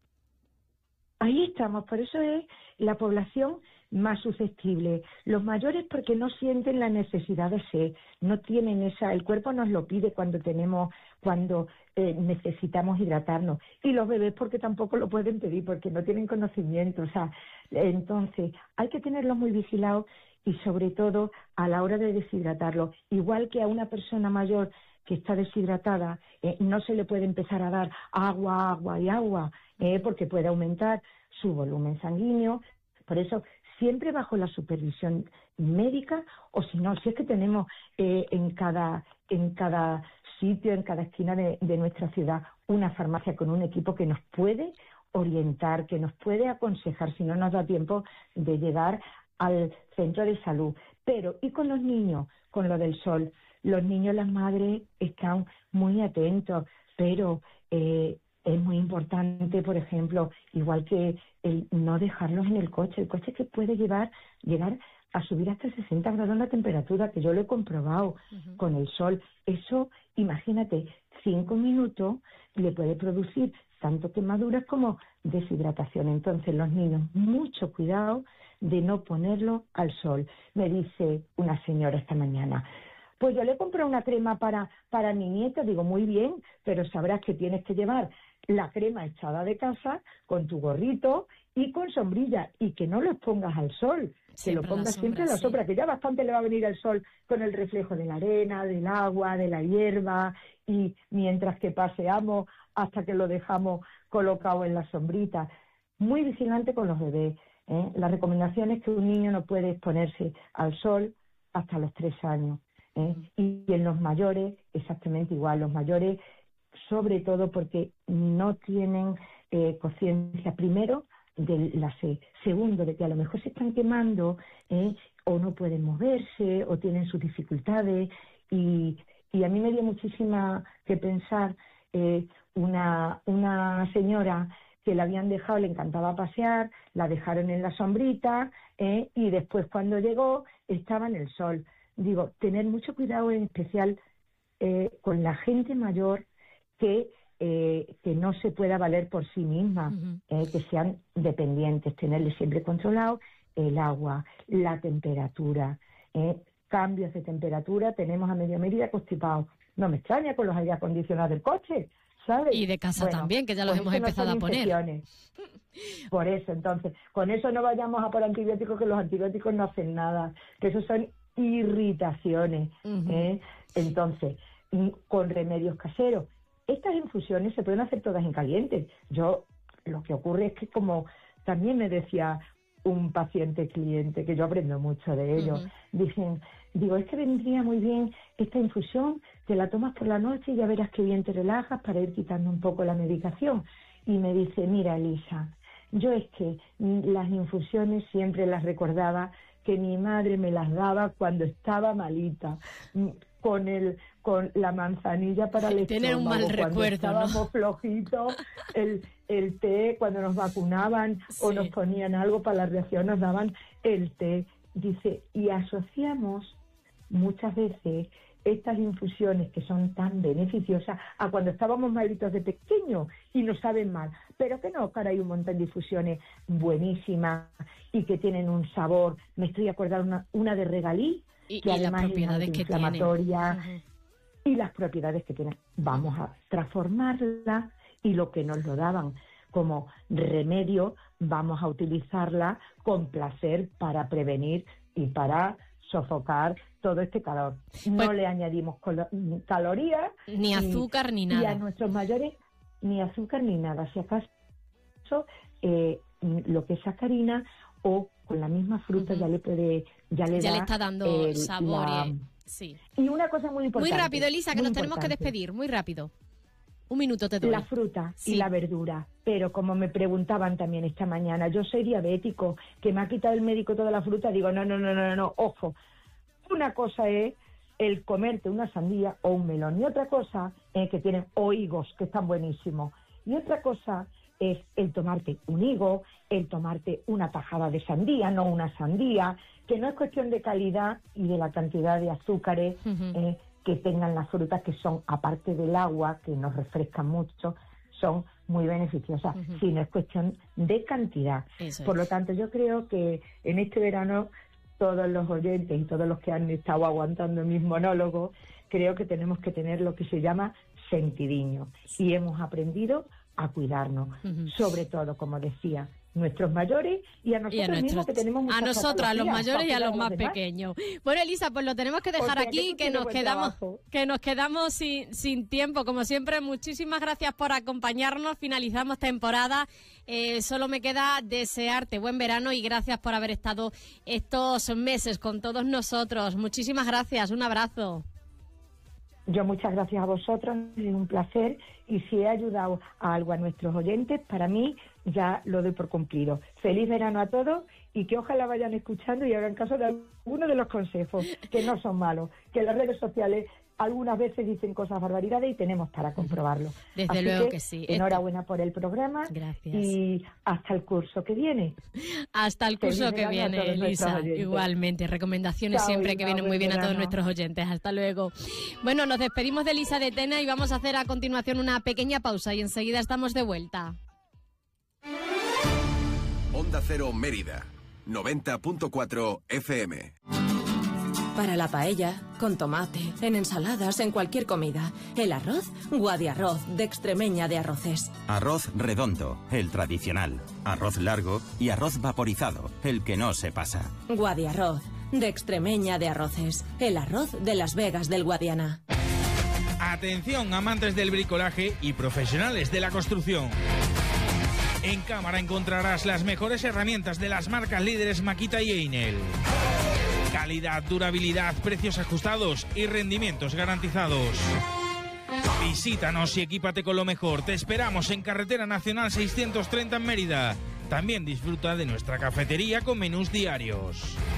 Ahí estamos, por eso es la población más susceptible. Los mayores porque no sienten la necesidad de sed, no tienen esa, el cuerpo nos lo pide cuando tenemos, cuando eh, necesitamos hidratarnos. Y los bebés porque tampoco lo pueden pedir, porque no tienen conocimiento. O sea, entonces hay que tenerlos muy vigilados y sobre todo a la hora de deshidratarlos. Igual que a una persona mayor que está deshidratada, eh, no se le puede empezar a dar agua, agua y agua, eh, porque puede aumentar su volumen sanguíneo. Por eso, siempre bajo la supervisión médica, o si no, si es que tenemos eh, en cada en cada sitio, en cada esquina de, de nuestra ciudad, una farmacia con un equipo que nos puede orientar, que nos puede aconsejar, si no nos da tiempo de llegar al centro de salud. Pero, ¿y con los niños? Con lo del sol. Los niños, las madres están muy atentos, pero eh, es muy importante, por ejemplo, igual que el no dejarlos en el coche. El coche que puede llevar, llegar a subir hasta sesenta grados la temperatura, que yo lo he comprobado uh-huh. con el sol. Eso, imagínate, cinco minutos le puede producir tanto quemaduras como deshidratación. Entonces, los niños, mucho cuidado de no ponerlo al sol. Me dice una señora esta mañana, pues yo le compré una crema para, para mi nieta. Digo, muy bien, pero sabrás que tienes que llevar la crema echada de casa con tu gorrito y con sombrilla, y que no lo expongas al sol, siempre que lo pongas siempre a la sombra, sí. Que ya bastante le va a venir el sol con el reflejo de la arena, del agua, de la hierba, y mientras que paseamos hasta que lo dejamos colocado en la sombrita. Muy vigilante con los bebés, ¿eh? La recomendación es que un niño no puede exponerse al sol hasta los tres años. ¿eh? Y en los mayores, exactamente igual, los mayores, sobre todo porque no tienen eh, conciencia, primero, de la sed, segundo, de que a lo mejor se están quemando, ¿eh? o no pueden moverse, o tienen sus dificultades, y, y a mí me dio muchísima que pensar eh, una, una señora que la habían dejado, le encantaba pasear, la dejaron en la sombrita, ¿eh? y después cuando llegó estaba en el sol. Digo, tener mucho cuidado, en especial eh, con la gente mayor que, eh, que no se pueda valer por sí misma, uh-huh. eh, que sean dependientes, tenerle siempre controlado el agua, la temperatura, eh, cambios de temperatura, tenemos a medio Mérida constipados. No me extraña con los aire acondicionados del coche, ¿sabes? Y de casa bueno, también, que ya los pues hemos empezado no a poner. Infecciones. Por eso, entonces, con eso no vayamos a por antibióticos, que los antibióticos no hacen nada, que eso son irritaciones. Uh-huh. ¿eh? Entonces, con remedios caseros. Estas infusiones se pueden hacer todas en caliente. Yo lo que ocurre es que, como también me decía un paciente cliente, que yo aprendo mucho de ellos, uh-huh. dicen, digo, es que vendría muy bien esta infusión, te la tomas por la noche y ya verás qué bien te relajas para ir quitando un poco la medicación. Y me dice, mira, Elisa, yo es que las infusiones siempre las recordaba que mi madre me las daba cuando estaba malita, con el con la manzanilla para el Tener estómago, un mal cuando recuerdo, estábamos ¿no? flojitos, el, el té, cuando nos vacunaban sí. o nos ponían algo para la reacción, nos daban el té. Dice, y asociamos muchas veces estas infusiones que son tan beneficiosas a cuando estábamos malitos de pequeños y nos saben mal, pero que no, cara, hay un montón de infusiones buenísimas y que tienen un sabor. Me estoy acordando una, una de regalí, y, que y además las propiedades es que inflamatoria tiene. Uh-huh. Y las propiedades que tiene. Vamos a transformarla y lo que nos lo daban como remedio, vamos a utilizarla con placer para prevenir y para sofocar todo este calor. No pues, le añadimos colo- calorías. Ni azúcar y, ni nada. Y a nuestros mayores ni azúcar ni nada. Si acaso eh, lo que es sacarina o con la misma fruta uh-huh. ya le puede ya le ya da le está dando el, sabor. La... Eh, sí. Y una cosa muy importante. Muy rápido, Elisa, que nos importante. tenemos que despedir. Muy rápido. Un minuto te doy. La fruta sí. y la verdura. Pero como me preguntaban también esta mañana, yo soy diabético, que me ha quitado el médico toda la fruta, digo, no, no, no, no, no, ojo. Una cosa es el comerte una sandía o un melón, y otra cosa es que tienen o higos, que están buenísimos, y otra cosa es el tomarte un higo, el tomarte una tajada de sandía, no una sandía, que no es cuestión de calidad y de la cantidad de azúcares uh-huh. eh, que tengan las frutas, que son, aparte del agua, que nos refrescan mucho, son muy beneficiosas, uh-huh. sino es cuestión de cantidad. Eso Por es. lo tanto, yo creo que en este verano todos los oyentes y todos los que han estado aguantando mis monólogos, creo que tenemos que tener lo que se llama sentidiño. Y hemos aprendido a cuidarnos. Uh-huh. Sobre todo, como decía, nuestros mayores y a nosotros y a nuestros, mismos, que tenemos muchas a nosotras, a los mayores y a los más demás. pequeños. Bueno, Elisa, pues lo tenemos que dejar sea, aquí, que, que nos quedamos trabajo. que nos quedamos sin, sin tiempo. Como siempre, muchísimas gracias por acompañarnos. Finalizamos temporada. Eh, solo me queda desearte buen verano y gracias por haber estado estos meses con todos nosotros. Muchísimas gracias. Un abrazo. Yo muchas gracias a vosotros, es un placer, y si he ayudado a algo a nuestros oyentes, para mí ya lo doy por cumplido. Feliz verano a todos y que ojalá vayan escuchando y hagan caso de algunos de los consejos, que no son malos, que las redes sociales algunas veces dicen cosas barbaridades y tenemos para comprobarlo. Desde Así luego que, que sí. Enhorabuena por el programa. Gracias. Y hasta el curso que viene. Hasta el curso Feliz que viene, Elisa. Igualmente. Recomendaciones Chao, siempre Elisa, que vienen muy bien a todos verano. nuestros oyentes. Hasta luego. Bueno, nos despedimos de Elisa de Tena y vamos a hacer a continuación una pequeña pausa y enseguida estamos de vuelta. Onda Cero Mérida, noventa punto cuatro F M. Para la paella, con tomate, en ensaladas, en cualquier comida. El arroz, Guadiarroz, de Extremeña de Arroces. Arroz redondo, el tradicional. Arroz largo y arroz vaporizado, el que no se pasa. Guadiarroz, de Extremeña de Arroces. El arroz de Las Vegas del Guadiana. Atención, amantes del bricolaje y profesionales de la construcción. En Cámara encontrarás las mejores herramientas de las marcas líderes Makita y Einel. Calidad, durabilidad, precios ajustados y rendimientos garantizados. Visítanos y equípate con lo mejor. Te esperamos en Carretera Nacional seiscientos treinta en Mérida. También disfruta de nuestra cafetería con menús diarios.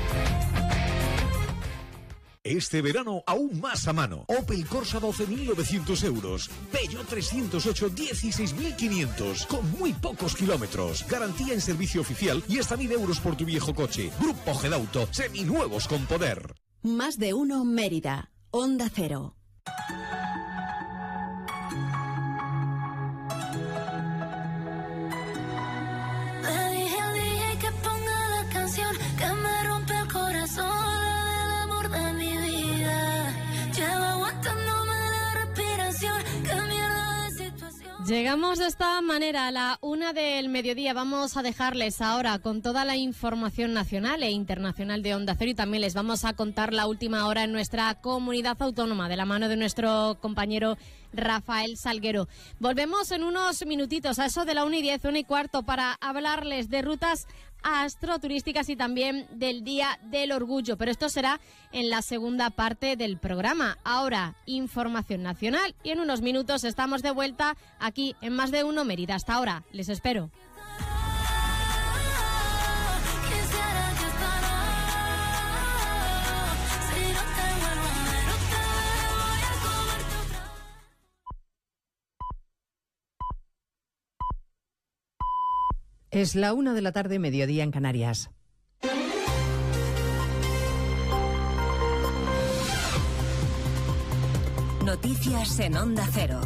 Este verano aún más a mano. Opel Corsa doce mil novecientos euros. Peugeot trescientos ocho dieciséis mil quinientos. Con muy pocos kilómetros. Garantía en servicio oficial y hasta mil euros por tu viejo coche. Grupo Gedauto. Seminuevos con poder. Más de uno Mérida. Onda Cero. Llegamos de esta manera a la una del mediodía. Vamos a dejarles ahora con toda la información nacional e internacional de Onda Cero y también les vamos a contar la última hora en nuestra comunidad autónoma de la mano de nuestro compañero Rafael Salguero. Volvemos en unos minutitos, a eso de la una y diez, una y cuarto, para hablarles de rutas astroturísticas y también del Día del Orgullo, pero esto será en la segunda parte del programa. Ahora, información nacional y en unos minutos estamos de vuelta aquí en Más de Uno Mérida. Hasta ahora, les espero. Es la una de la tarde, mediodía en Canarias. Noticias en Onda Cero.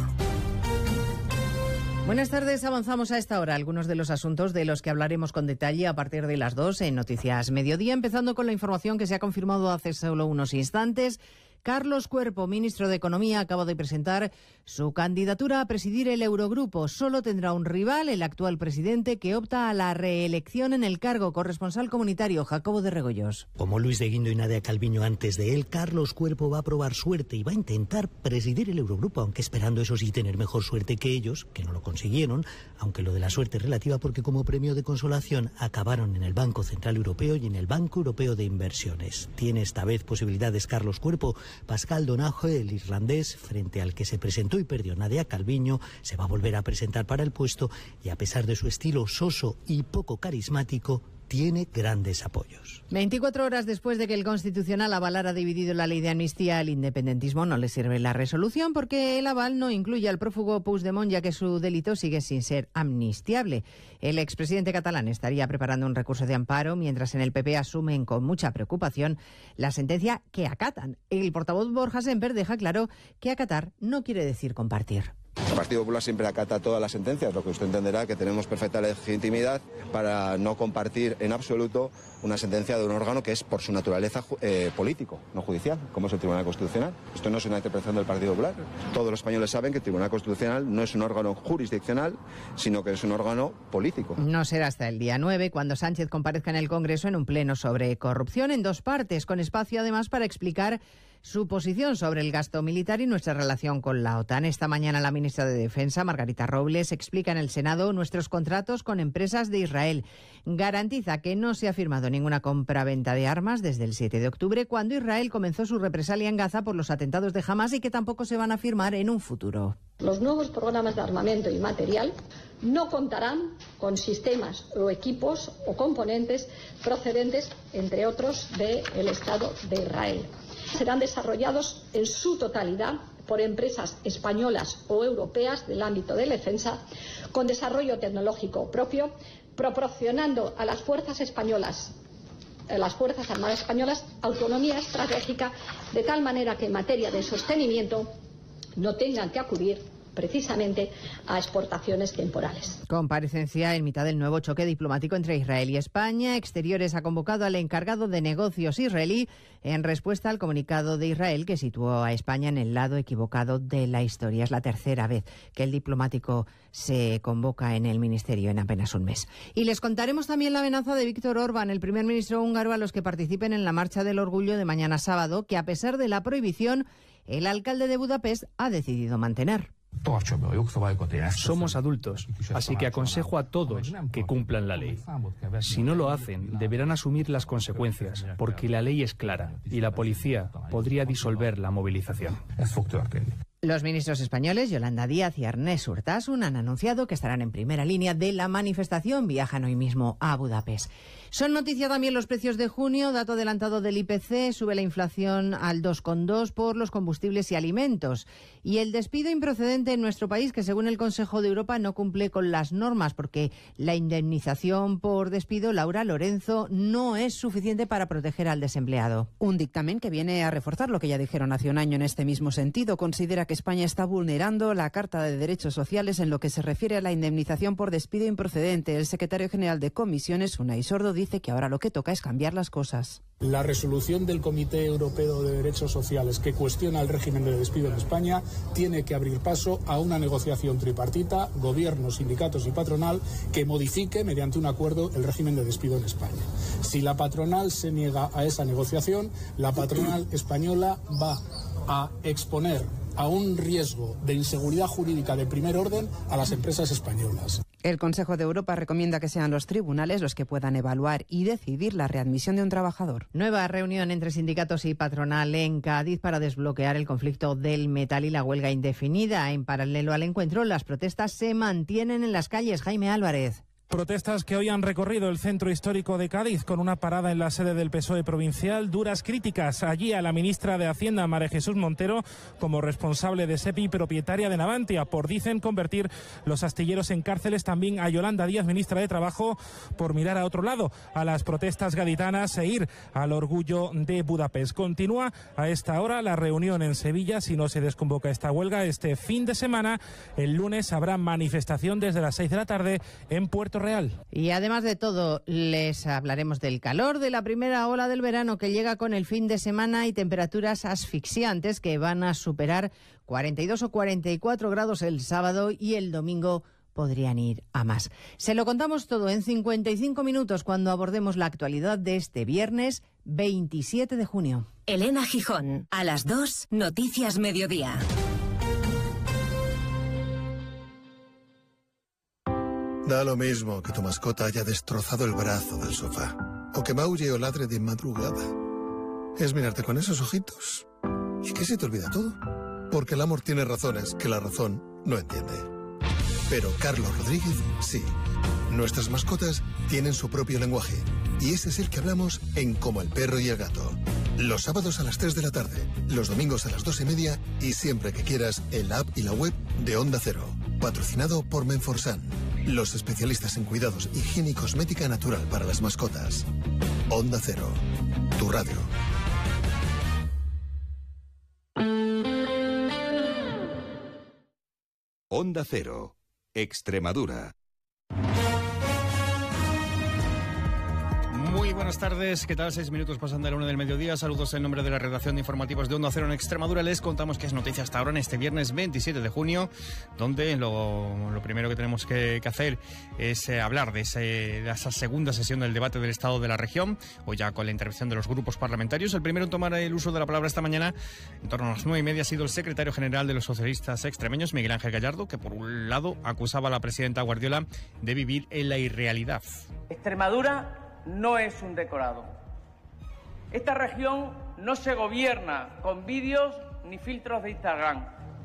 Buenas tardes, avanzamos a esta hora algunos de los asuntos de los que hablaremos con detalle a partir de las dos en Noticias Mediodía, empezando con la información que se ha confirmado hace solo unos instantes. Carlos Cuerpo, ministro de Economía, acaba de presentar su candidatura a presidir el Eurogrupo. Solo tendrá un rival, el actual presidente, que opta a la reelección en el cargo. Corresponsal comunitario, Jacobo de Regoyos. Como Luis de Guindo y Nadia Calviño antes de él, Carlos Cuerpo va a probar suerte y va a intentar presidir el Eurogrupo, aunque esperando, eso sí, tener mejor suerte que ellos, que no lo consiguieron, aunque lo de la suerte es relativa porque como premio de consolación acabaron en el Banco Central Europeo y en el Banco Europeo de Inversiones. Tiene esta vez posibilidades Carlos Cuerpo. Pascal Donajo, el irlandés, frente al que se presentó y perdió Nadia Calviño, se va a volver a presentar para el puesto y a pesar de su estilo soso y poco carismático, tiene grandes apoyos. veinticuatro horas después de que el Constitucional avalara dividido la ley de amnistía, al independentismo no le sirve la resolución porque el aval no incluye al prófugo Puigdemont, ya que su delito sigue sin ser amnistiable. El expresidente catalán estaría preparando un recurso de amparo, mientras en el P P asumen con mucha preocupación la sentencia que acatan. El portavoz Borja Semper deja claro que acatar no quiere decir compartir. El Partido Popular siempre acata todas las sentencias, lo que usted entenderá que tenemos perfecta legitimidad para no compartir en absoluto una sentencia de un órgano que es por su naturaleza eh, político, no judicial, como es el Tribunal Constitucional. Esto no es una interpretación del Partido Popular. Todos los españoles saben que el Tribunal Constitucional no es un órgano jurisdiccional, sino que es un órgano político. No será hasta el día nueve, cuando Sánchez comparezca en el Congreso en un pleno sobre corrupción en dos partes, con espacio además para explicar su posición sobre el gasto militar y nuestra relación con la OTAN. Esta mañana la ministra de Defensa, Margarita Robles, explica en el Senado nuestros contratos con empresas de Israel. Garantiza que no se ha firmado ninguna compra-venta de armas desde el siete de octubre, cuando Israel comenzó su represalia en Gaza por los atentados de Hamas, y que tampoco se van a firmar en un futuro. Los nuevos programas de armamento y material no contarán con sistemas o equipos o componentes procedentes, entre otros, del Estado de Israel. Serán desarrollados en su totalidad por empresas españolas o europeas del ámbito de la defensa, con desarrollo tecnológico propio, proporcionando a las fuerzas españolas, a las Fuerzas Armadas españolas, autonomía estratégica, de tal manera que en materia de sostenimiento no tengan que acudir precisamente a exportaciones temporales. Comparecencia en mitad del nuevo choque diplomático entre Israel y España. Exteriores ha convocado al encargado de negocios israelí en respuesta al comunicado de Israel que situó a España en el lado equivocado de la historia. Es la tercera vez que el diplomático se convoca en el ministerio en apenas un mes. Y les contaremos también la amenaza de Viktor Orbán, el primer ministro húngaro, a los que participen en la Marcha del Orgullo de mañana sábado, que a pesar de la prohibición, el alcalde de Budapest ha decidido mantener. Somos adultos, así que aconsejo a todos que cumplan la ley. Si no lo hacen, deberán asumir las consecuencias, porque la ley es clara y la policía podría disolver la movilización. Los ministros españoles Yolanda Díaz y Ernest Urtasun han anunciado que estarán en primera línea de la manifestación. Viajan hoy mismo a Budapest. Son noticia también los precios de junio. Dato adelantado del I P C. Sube la inflación al dos coma dos por los combustibles y alimentos. Y el despido improcedente en nuestro país, que según el Consejo de Europa no cumple con las normas, porque la indemnización por despido, Laura Lorenzo, no es suficiente para proteger al desempleado. Un dictamen que viene a reforzar lo que ya dijeron hace un año en este mismo sentido. Considera que España está vulnerando la Carta de Derechos Sociales en lo que se refiere a la indemnización por despido improcedente. El secretario general de Comisiones, Unai Sordo, dice que ahora lo que toca es cambiar las cosas. La resolución del Comité Europeo de Derechos Sociales que cuestiona el régimen de despido en España tiene que abrir paso a una negociación tripartita, gobierno, sindicatos y patronal, que modifique mediante un acuerdo el régimen de despido en España. Si la patronal se niega a esa negociación, la patronal española va a exponer a un riesgo de inseguridad jurídica de primer orden a las empresas españolas. El Consejo de Europa recomienda que sean los tribunales los que puedan evaluar y decidir la readmisión de un trabajador. Nueva reunión entre sindicatos y patronal en Cádiz para desbloquear el conflicto del metal y la huelga indefinida. En paralelo al encuentro, las protestas se mantienen en las calles. Jaime Álvarez. Protestas que hoy han recorrido el centro histórico de Cádiz con una parada en la sede del P S O E provincial. Duras críticas allí a la ministra de Hacienda, María Jesús Montero, como responsable de SEPI y propietaria de Navantia, por, dicen, convertir los astilleros en cárceles. También a Yolanda Díaz, ministra de Trabajo, por mirar a otro lado, a las protestas gaditanas e ir al orgullo de Budapest. Continúa a esta hora la reunión en Sevilla. Si no se desconvoca esta huelga este fin de semana, el lunes habrá manifestación desde las seis de la tarde en Puerto Real. Y además de todo, les hablaremos del calor de la primera ola del verano que llega con el fin de semana y temperaturas asfixiantes que van a superar cuarenta y dos o cuarenta y cuatro grados el sábado y el domingo podrían ir a más. Se lo contamos todo en cincuenta y cinco minutos cuando abordemos la actualidad de este viernes veintisiete de junio. Elena Gijón, a las dos, Noticias Mediodía. Da lo mismo que tu mascota haya destrozado el brazo del sofá o que maulle o ladre de madrugada. Es mirarte con esos ojitos y que se te olvida todo. Porque el amor tiene razones que la razón no entiende. Pero Carlos Rodríguez sí. Nuestras mascotas tienen su propio lenguaje y ese es el que hablamos en Como el perro y el gato. Los sábados a las tres de la tarde, los domingos a las dos y media y siempre que quieras en la app y la web de Onda Cero. Patrocinado por Menforsan, los especialistas en cuidados, higiene y cosmética natural para las mascotas. Onda Cero, tu radio. Onda Cero, Extremadura. Muy buenas tardes, ¿qué tal? Seis minutos pasando a la una del mediodía. Saludos en nombre de la redacción de informativos de Onda Cero en Extremadura. Les contamos que es noticia hasta ahora en este viernes veintisiete de junio, donde lo, lo primero que tenemos que, que hacer es eh, hablar de, ese, de esa segunda sesión del debate del Estado de la región, hoy ya con la intervención de los grupos parlamentarios. El primero en tomar el uso de la palabra esta mañana, en torno a las nueve y media, ha sido el secretario general de los socialistas extremeños, Miguel Ángel Gallardo, que por un lado acusaba a la presidenta Guardiola de vivir en la irrealidad. Extremadura no es un decorado. Esta región no se gobierna con vídeos ni filtros de Instagram.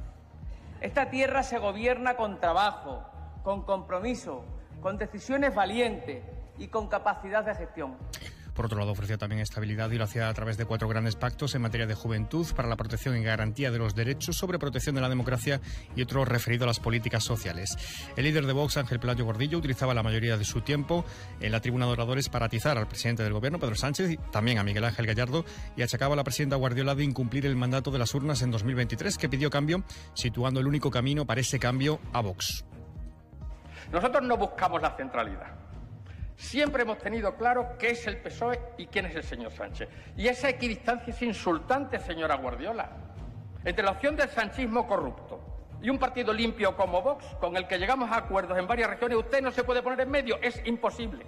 Esta tierra se gobierna con trabajo, con compromiso, con decisiones valientes y con capacidad de gestión. Por otro lado, ofreció también estabilidad y lo hacía a través de cuatro grandes pactos en materia de juventud, para la protección y garantía de los derechos, sobre protección de la democracia y otro referido a las políticas sociales. El líder de Vox, Ángel Pelayo Gordillo, utilizaba la mayoría de su tiempo en la tribuna de oradores para atizar al presidente del gobierno, Pedro Sánchez, y también a Miguel Ángel Gallardo, y achacaba a la presidenta Guardiola de incumplir el mandato de las urnas en dos mil veintitrés, que pidió cambio, situando el único camino para ese cambio a Vox. Nosotros no buscamos la centralidad. Siempre hemos tenido claro qué es el P S O E y quién es el señor Sánchez. Y esa equidistancia es insultante, señora Guardiola. Entre la opción del sanchismo corrupto y un partido limpio como Vox, con el que llegamos a acuerdos en varias regiones, usted no se puede poner en medio, es imposible.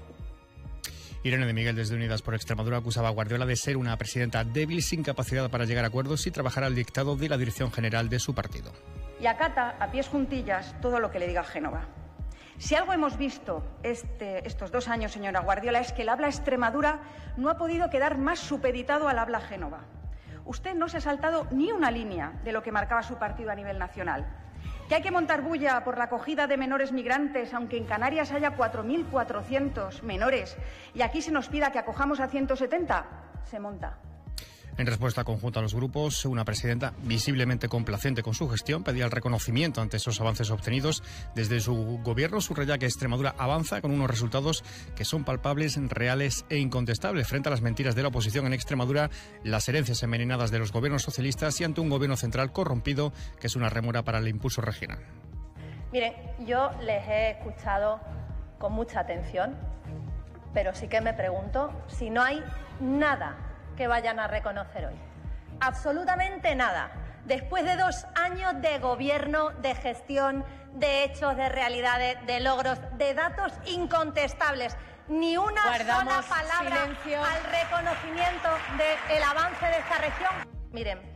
Irene de Miguel, desde Unidas por Extremadura, acusaba a Guardiola de ser una presidenta débil, sin capacidad para llegar a acuerdos y trabajar al dictado de la dirección general de su partido. Y acata a pies juntillas todo lo que le diga Génova. Si algo hemos visto este, estos dos años, señora Guardiola, es que el habla Extremadura no ha podido quedar más supeditado al habla Génova. Usted no se ha saltado ni una línea de lo que marcaba su partido a nivel nacional. Que hay que montar bulla por la acogida de menores migrantes, aunque en Canarias haya cuatro mil cuatrocientos menores, y aquí se nos pida que acojamos a ciento setenta, se monta. En respuesta conjunta a los grupos, una presidenta visiblemente complacente con su gestión pedía el reconocimiento ante esos avances obtenidos desde su gobierno. Subraya que Extremadura avanza con unos resultados que son palpables, reales e incontestables frente a las mentiras de la oposición en Extremadura, las herencias envenenadas de los gobiernos socialistas y ante un gobierno central corrompido que es una rémora para el impulso regional. Miren, yo les he escuchado con mucha atención, pero sí que me pregunto si no hay nada que vayan a reconocer hoy. Absolutamente nada. Después de dos años de gobierno, de gestión, de hechos, de realidades, de logros, de datos incontestables, ni una Guardamos sola palabra silencio. al reconocimiento del avance de esta región. Miren,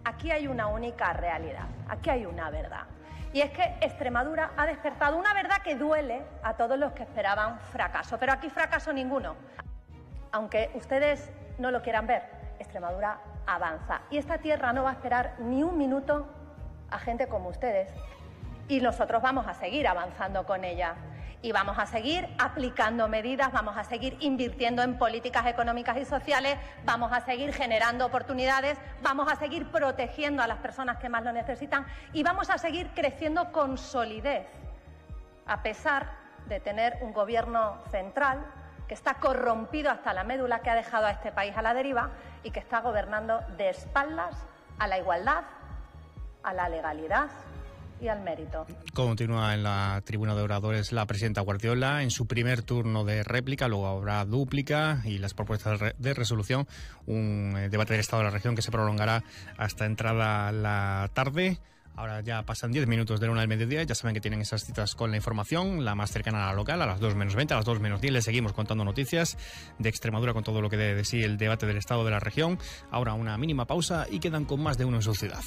aquí hay una única realidad, aquí hay una verdad. Y es que Extremadura ha despertado una verdad que duele a todos los que esperaban fracaso. Pero aquí fracaso ninguno. Aunque ustedes no lo quieran ver, Extremadura avanza. Y esta tierra no va a esperar ni un minuto a gente como ustedes. Y nosotros vamos a seguir avanzando con ella. Y vamos a seguir aplicando medidas, vamos a seguir invirtiendo en políticas económicas y sociales, vamos a seguir generando oportunidades, vamos a seguir protegiendo a las personas que más lo necesitan y vamos a seguir creciendo con solidez, a pesar de tener un gobierno central que está corrompido hasta la médula, que ha dejado a este país a la deriva y que está gobernando de espaldas a la igualdad, a la legalidad y al mérito. Continúa en la tribuna de oradores la presidenta Guardiola en su primer turno de réplica, luego habrá dúplica y las propuestas de resolución, un debate del Estado de la región que se prolongará hasta entrada la tarde. Ahora ya pasan diez minutos de la una del mediodía, ya saben que tienen esas citas con la información, la más cercana a la local, a las dos menos veinte, a las dos menos diez les seguimos contando noticias de Extremadura con todo lo que dé de sí el debate del Estado de la región. Ahora una mínima pausa y quedan con más de uno en su ciudad.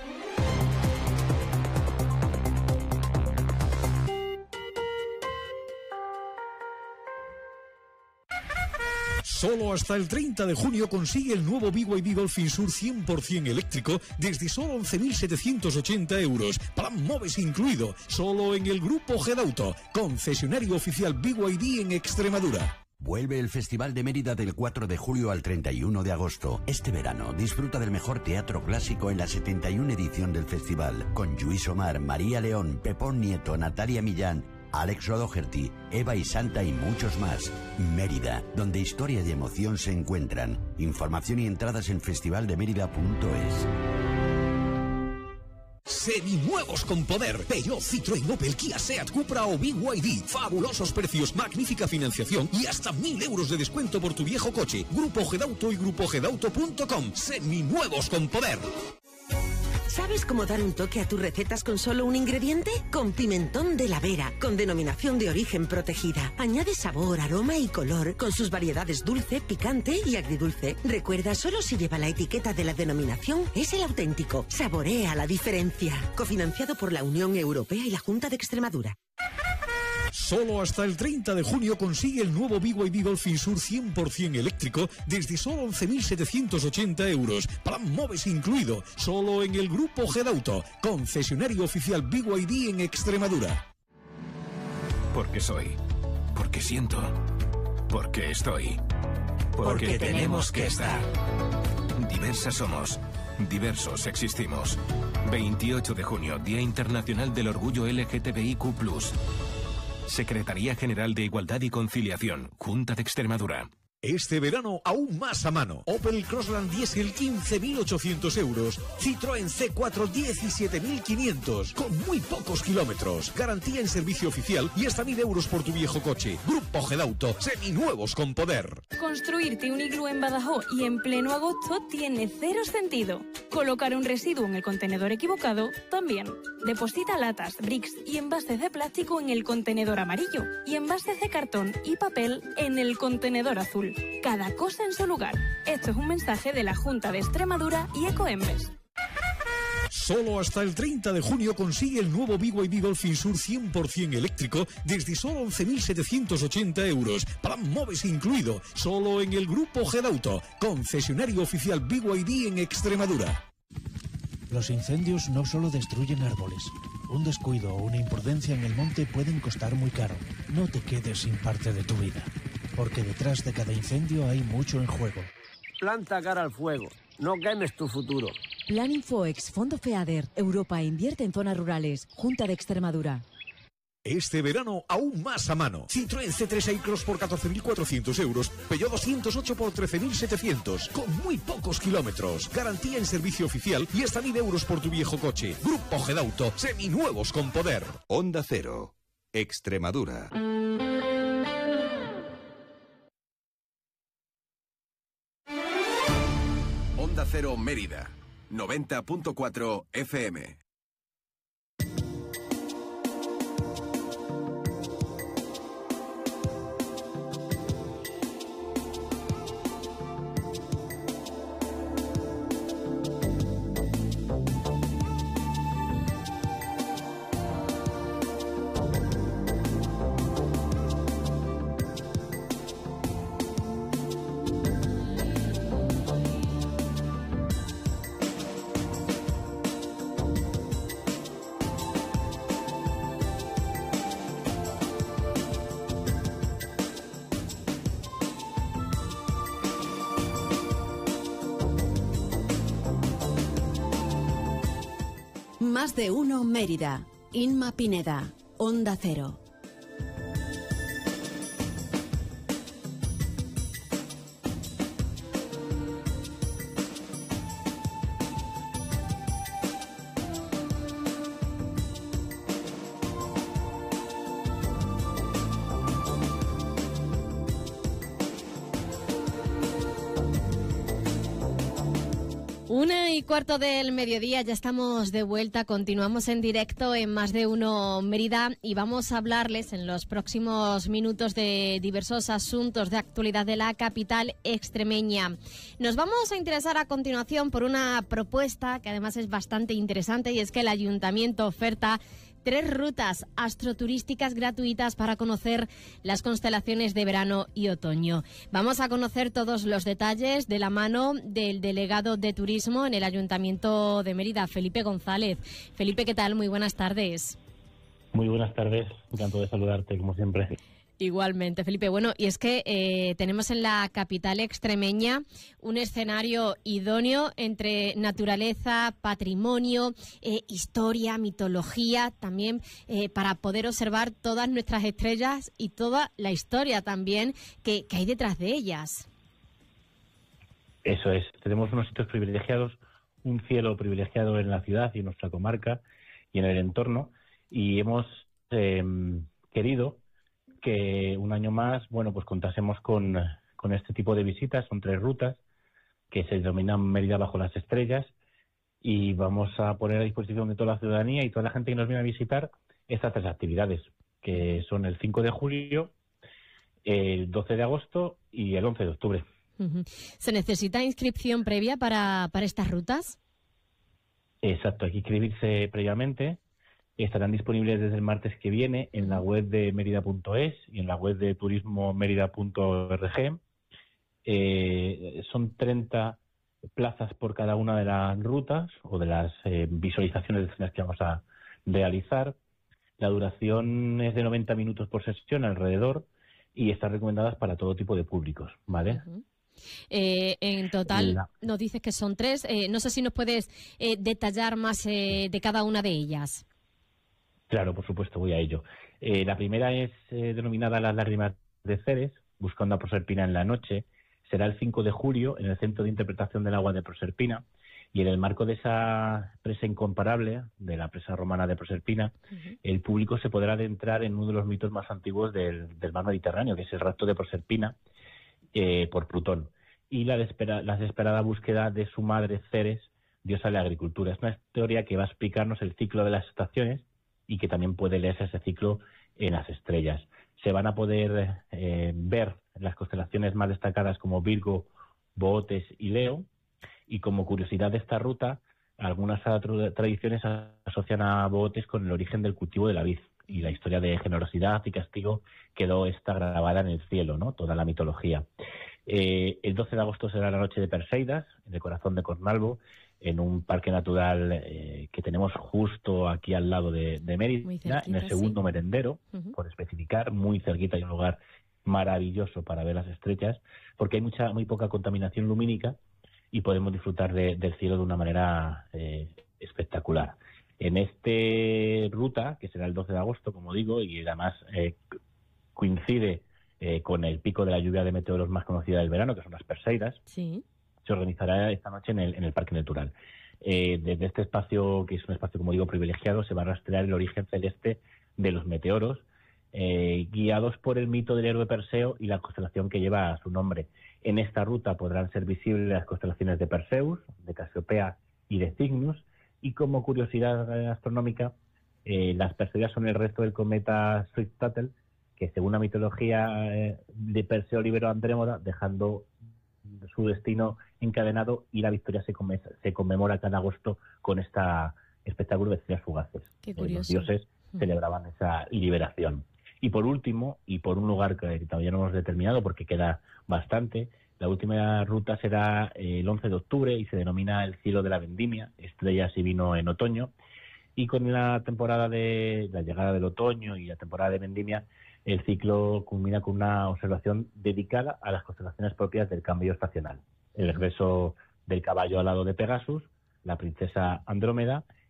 Solo hasta el treinta de junio consigue el nuevo B Y D Golf Insur cien por ciento eléctrico desde solo once mil setecientos ochenta euros. Plan MOVES incluido. Solo en el Grupo Gedauto, concesionario oficial B Y D en Extremadura. Vuelve el Festival de Mérida del cuatro de julio al treinta y uno de agosto. Este verano disfruta del mejor teatro clásico en la setenta y una edición del festival, con Lluís Omar, María León, Pepón Nieto, Natalia Millán, Alex O'Doherty, Eva y Santa y muchos más. Mérida, donde historia y emoción se encuentran. Información y entradas en festival de mérida punto es. Seminuevos con poder. Peugeot, Citroën, Opel, Kia, Seat, Cupra o B Y D. Fabulosos precios, magnífica financiación y hasta mil euros de descuento por tu viejo coche. Grupo Gedauto y grupo gedauto punto com. Seminuevos con poder. ¿Sabes cómo dar un toque a tus recetas con solo un ingrediente? Con pimentón de la Vera, con denominación de origen protegida. Añade sabor, aroma y color, con sus variedades dulce, picante y agridulce. Recuerda, solo si lleva la etiqueta de la denominación es el auténtico. Saborea la diferencia. Cofinanciado por la Unión Europea y la Junta de Extremadura. Solo hasta el treinta de junio consigue el nuevo B Y D Golf Insur cien por ciento eléctrico desde solo once mil setecientos ochenta euros. Plan MOVES incluido. Solo en el Grupo Gedauto, concesionario oficial B Y D en Extremadura. Porque soy. Porque siento. Porque estoy. Porque, Porque tenemos que estar. Diversas somos. Diversos existimos. veintiocho de junio, Día Internacional del Orgullo L G T B I Q plus. Secretaría General de Igualdad y Conciliación, Junta de Extremadura. Este verano aún más a mano. Opel Crossland Diesel quince mil ochocientos euros. Citroën C cuatro diecisiete mil quinientos. Con muy pocos kilómetros. Garantía en servicio oficial y hasta mil euros por tu viejo coche. Grupo Gedauto. Seminuevos con poder. Construirte un iglú en Badajoz y en pleno agosto tiene cero sentido. Colocar un residuo en el contenedor equivocado también. Deposita latas, bricks y envases de plástico en el contenedor amarillo y envases de cartón y papel en el contenedor azul. Cada cosa en su lugar. Esto es un mensaje de la Junta de Extremadura y Ecoembes. Solo hasta el treinta de junio consigue el nuevo B Y D Golf Insur cien por ciento eléctrico desde solo once mil setecientos ochenta euros. Plan MOVES incluido. Solo en el Grupo Gedauto, concesionario oficial B Y D en Extremadura. Los incendios no solo destruyen árboles. Un descuido o una imprudencia en el monte pueden costar muy caro. No te quedes sin parte de tu vida, porque detrás de cada incendio hay mucho en juego. Planta cara al fuego. No quemes tu futuro. Plan Infoex, Fondo FEADER, Europa invierte en zonas rurales, Junta de Extremadura. Este verano aún más a mano. Citroën C tres i-Cross por catorce mil cuatrocientos euros. Peugeot doscientos ocho por trece mil setecientos. Con muy pocos kilómetros. Garantía en servicio oficial y hasta mil euros por tu viejo coche. Grupo Gedauto. Seminuevos con poder. Onda Cero. Extremadura. Onda Cero Mérida. noventa punto cuatro F M. Más de uno Mérida. Inma Pineda, Onda Cero. Una y cuarto del mediodía, ya estamos de vuelta, continuamos en directo en Más de Uno Mérida y vamos a hablarles en los próximos minutos de diversos asuntos de actualidad de la capital extremeña. Nos vamos a interesar a continuación por una propuesta que además es bastante interesante, y es que el Ayuntamiento oferta tres rutas astroturísticas gratuitas para conocer las constelaciones de verano y otoño. Vamos a conocer todos los detalles de la mano del delegado de turismo en el Ayuntamiento de Mérida, Felipe González. Felipe, ¿qué tal? Muy buenas tardes. Muy buenas tardes, encantado de saludarte, como siempre. Igualmente, Felipe. Bueno, y es que eh, tenemos en la capital extremeña un escenario idóneo entre naturaleza, patrimonio, eh, historia, mitología, también eh, para poder observar todas nuestras estrellas y toda la historia también que, que hay detrás de ellas. Eso es, tenemos unos sitios privilegiados, un cielo privilegiado en la ciudad y en nuestra comarca y en el entorno, y hemos eh, querido que un año más, bueno, pues contásemos con, con este tipo de visitas. Son tres rutas que se denominan Mérida bajo las estrellas, y vamos a poner a disposición de toda la ciudadanía y toda la gente que nos viene a visitar estas tres actividades, que son el cinco de julio, el doce de agosto y el once de octubre. Uh-huh. ¿Se necesita inscripción previa para, para estas rutas? Exacto, hay que inscribirse previamente. Estarán disponibles desde el martes que viene en la web de Mérida punto es y en la web de turismo mérida punto org. Eh, son treinta plazas por cada una de las rutas o de las eh, visualizaciones de escenas que vamos a realizar. La duración es de noventa minutos por sesión alrededor, y están recomendadas para todo tipo de públicos, ¿vale? Uh-huh. Eh, en total La... nos dices que son tres. Eh, no sé si nos puedes eh, detallar más eh, de cada una de ellas. Claro, por supuesto, voy a ello. Eh, la primera es eh, denominada Las Lágrimas de Ceres, buscando a Proserpina en la noche. Será el cinco de julio en el Centro de Interpretación del Agua de Proserpina, y en el marco de esa presa incomparable, de la presa romana de Proserpina, uh-huh. el público se podrá adentrar en uno de los mitos más antiguos del, del mar Mediterráneo, que es el rapto de Proserpina eh, por Plutón, y la, despera, la desesperada búsqueda de su madre Ceres, diosa de la agricultura. Es una historia que va a explicarnos el ciclo de las estaciones, y que también puede leerse ese ciclo en las estrellas. Se van a poder eh, ver las constelaciones más destacadas como Virgo, Bootes y Leo, y como curiosidad de esta ruta, algunas tradiciones asocian a Bootes con el origen del cultivo de la vid, y la historia de generosidad y castigo quedó esta grabada en el cielo, ¿no? Toda la mitología. Eh, el doce de agosto será la noche de Perseidas, en el corazón de Cornalvo, en un parque natural eh, que tenemos justo aquí al lado de, de Mérida, cerquita, en el segundo sí. merendero, uh-huh. por especificar, muy cerquita, y un lugar maravilloso para ver las estrellas, porque hay mucha muy poca contaminación lumínica y podemos disfrutar de, del cielo de una manera eh, espectacular. En esta ruta, que será el doce de agosto, como digo, y además eh, coincide eh, con el pico de la lluvia de meteoros más conocida del verano, que son las Perseidas, sí. se organizará esta noche en el, en el Parque Natural. Eh, desde este espacio, que es un espacio, como digo, privilegiado, se va a rastrear el origen celeste de los meteoros, eh, guiados por el mito del héroe Perseo y la constelación que lleva su nombre. En esta ruta podrán ser visibles las constelaciones de Perseus, de Casiopea y de Cygnus, y como curiosidad astronómica, eh, las Perseidas son el resto del cometa Swift-Tuttle, que según la mitología eh, de Perseo liberó a Andrómeda, dejando su destino encadenado, y la victoria se, come, se conmemora cada agosto con este espectáculo de estrellas fugaces. Qué curioso. Eh, los dioses mm. celebraban esa liberación. Y por último, y por un lugar que todavía no hemos determinado porque queda bastante, la última ruta será el once de octubre y se denomina El cielo de la vendimia, estrellas y vino en otoño, y con la temporada de la llegada del otoño y la temporada de vendimia, el ciclo culmina con una observación dedicada a las constelaciones propias del cambio estacional. El regreso del caballo alado de Pegasus, la princesa Andrómeda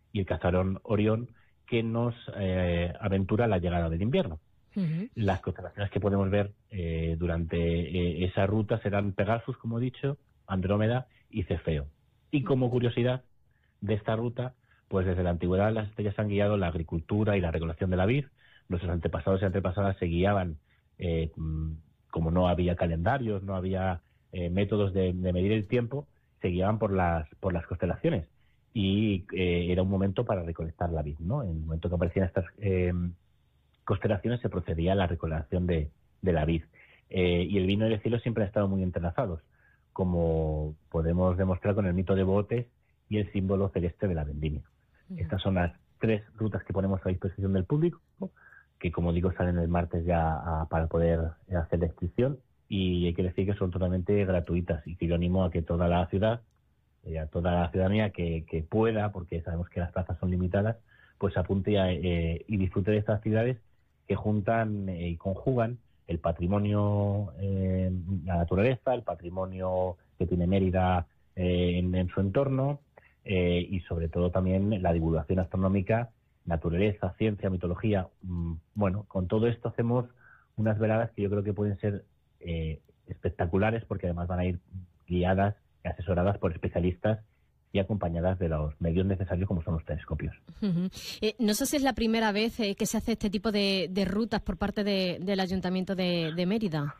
y el cazador Orión, que nos eh, aventura la llegada del invierno. Uh-huh. Las constelaciones que podemos ver eh, durante eh, esa ruta serán Pegasus, como he dicho, Andrómeda y Cefeo. Y como curiosidad de esta ruta, pues desde la antigüedad las estrellas han guiado la agricultura y la regulación de la vid. Nuestros antepasados y antepasadas se guiaban, eh, como no había calendarios, no había eh, métodos de, de medir el tiempo, se guiaban por las por las constelaciones. Y eh, era un momento para recolectar la vid, ¿no? En el momento que aparecían estas eh, constelaciones se procedía a la recolección de, de la vid. Eh, y el vino y el cielo siempre han estado muy entrelazados, como podemos demostrar con el mito de Bootes y el símbolo celeste de la vendimia. Uh-huh. Estas son las tres rutas que ponemos a disposición del público, ¿no? Que, como digo, salen el martes ya a, para poder hacer la inscripción, y hay que decir que son totalmente gratuitas, y que yo animo a que toda la ciudad, eh, a toda la ciudadanía que, que pueda, porque sabemos que las plazas son limitadas, pues apunte a, eh, y disfrute de estas actividades que juntan eh, y conjugan el patrimonio, eh, la naturaleza, el patrimonio que tiene Mérida eh, en, en su entorno, eh, y sobre todo también la divulgación astronómica, naturaleza, ciencia, mitología. Mm, bueno, con todo esto hacemos unas veladas que yo creo que pueden ser eh, espectaculares, porque además van a ir guiadas y asesoradas por especialistas y acompañadas de los medios necesarios, como son los telescopios. Uh-huh. Eh, no sé si es la primera vez eh, que se hace este tipo de, de rutas por parte de, del Ayuntamiento de, de Mérida.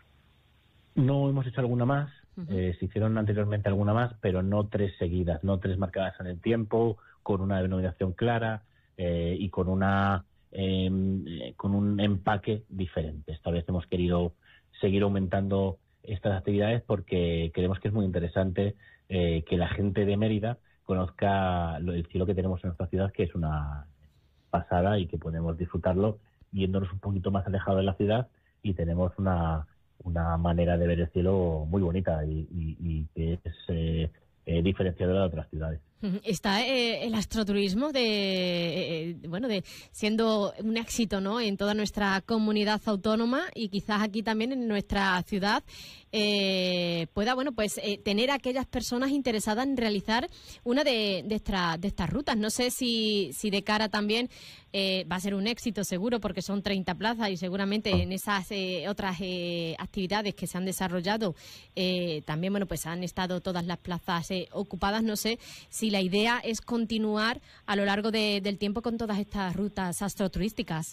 No hemos hecho alguna más. Uh-huh. Eh, se hicieron anteriormente alguna más, pero no tres seguidas, no tres marcadas en el tiempo, con una denominación clara eh, y con una eh, con un empaque diferente. Esta vez hemos querido seguir aumentando estas actividades porque creemos que es muy interesante eh, que la gente de Mérida conozca el cielo que tenemos en nuestra ciudad, que es una pasada, y que podemos disfrutarlo yéndonos un poquito más alejado de la ciudad, y tenemos una una manera de ver el cielo muy bonita y, y, y que es eh, eh, diferenciadora de otras ciudades. Está eh, el astroturismo de eh, bueno de siendo un éxito, ¿no?, en toda nuestra comunidad autónoma, y quizás aquí también en nuestra ciudad eh, pueda bueno pues eh, tener a aquellas personas interesadas en realizar una de, de, esta, de estas rutas. No sé si, si de cara también eh, va a ser un éxito seguro, porque son treinta plazas, y seguramente en esas eh, otras eh, actividades que se han desarrollado eh, también bueno pues han estado todas las plazas eh, ocupadas. No sé si la idea es continuar a lo largo de, del tiempo con todas estas rutas astroturísticas.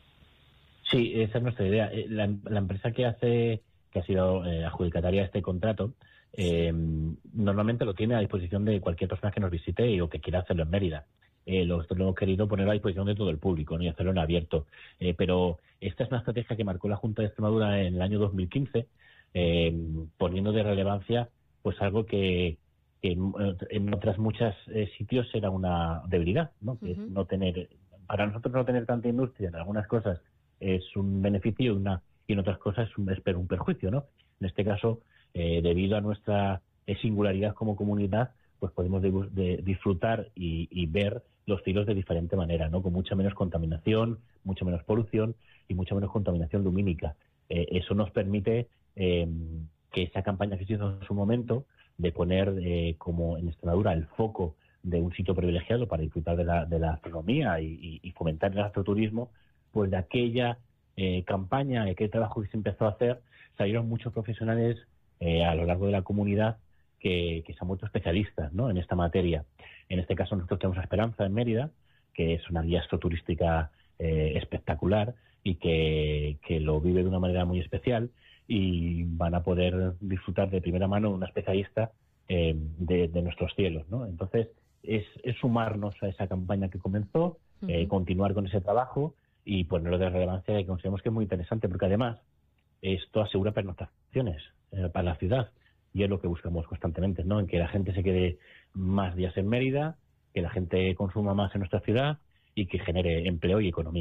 Sí, esa es nuestra idea. La, la empresa que hace, que ha sido eh, adjudicataria de este contrato, eh, normalmente lo tiene a disposición de cualquier persona que nos visite o que quiera hacerlo en Mérida. Eh, lo, lo hemos querido poner a disposición de todo el público, ¿no?, y hacerlo en abierto. Eh, pero esta es una estrategia que marcó la Junta de Extremadura en el año dos mil quince, eh, poniendo de relevancia pues algo que que en, en otras muchas eh, sitios era una debilidad, ¿no? Que uh-huh. es no tener, para nosotros no tener tanta industria en algunas cosas es un beneficio, y una y en otras cosas es un, es un perjuicio, ¿no? En este caso, eh, debido a nuestra eh, singularidad como comunidad, pues podemos de, de disfrutar y, y ver los cielos de diferente manera, ¿no? Con mucha menos contaminación, mucha menos polución y mucha menos contaminación lumínica. Eh, eso nos permite eh, que esa campaña que se hizo en su momento, de poner eh, como en Extremadura el foco de un sitio privilegiado para disfrutar de la, de la astronomía y, y, y fomentar el astroturismo, pues de aquella eh, campaña, de aquel trabajo que se empezó a hacer, salieron muchos profesionales eh, a lo largo de la comunidad que, que se han vuelto especialistas, ¿no?, en esta materia. En este caso nosotros tenemos a Esperanza en Mérida, que es una guía astroturística eh, espectacular y que, que lo vive de una manera muy especial, y van a poder disfrutar de primera mano de una especialista eh, de, de nuestros cielos, ¿no? Entonces, es, es sumarnos a esa campaña que comenzó, uh-huh. eh, continuar con ese trabajo y ponerlo de relevancia, que consideramos que es muy interesante, porque además esto asegura pernoctaciones eh, para la ciudad, y es lo que buscamos constantemente, ¿no?, en que la gente se quede más días en Mérida, que la gente consuma más en nuestra ciudad y que genere empleo y economía.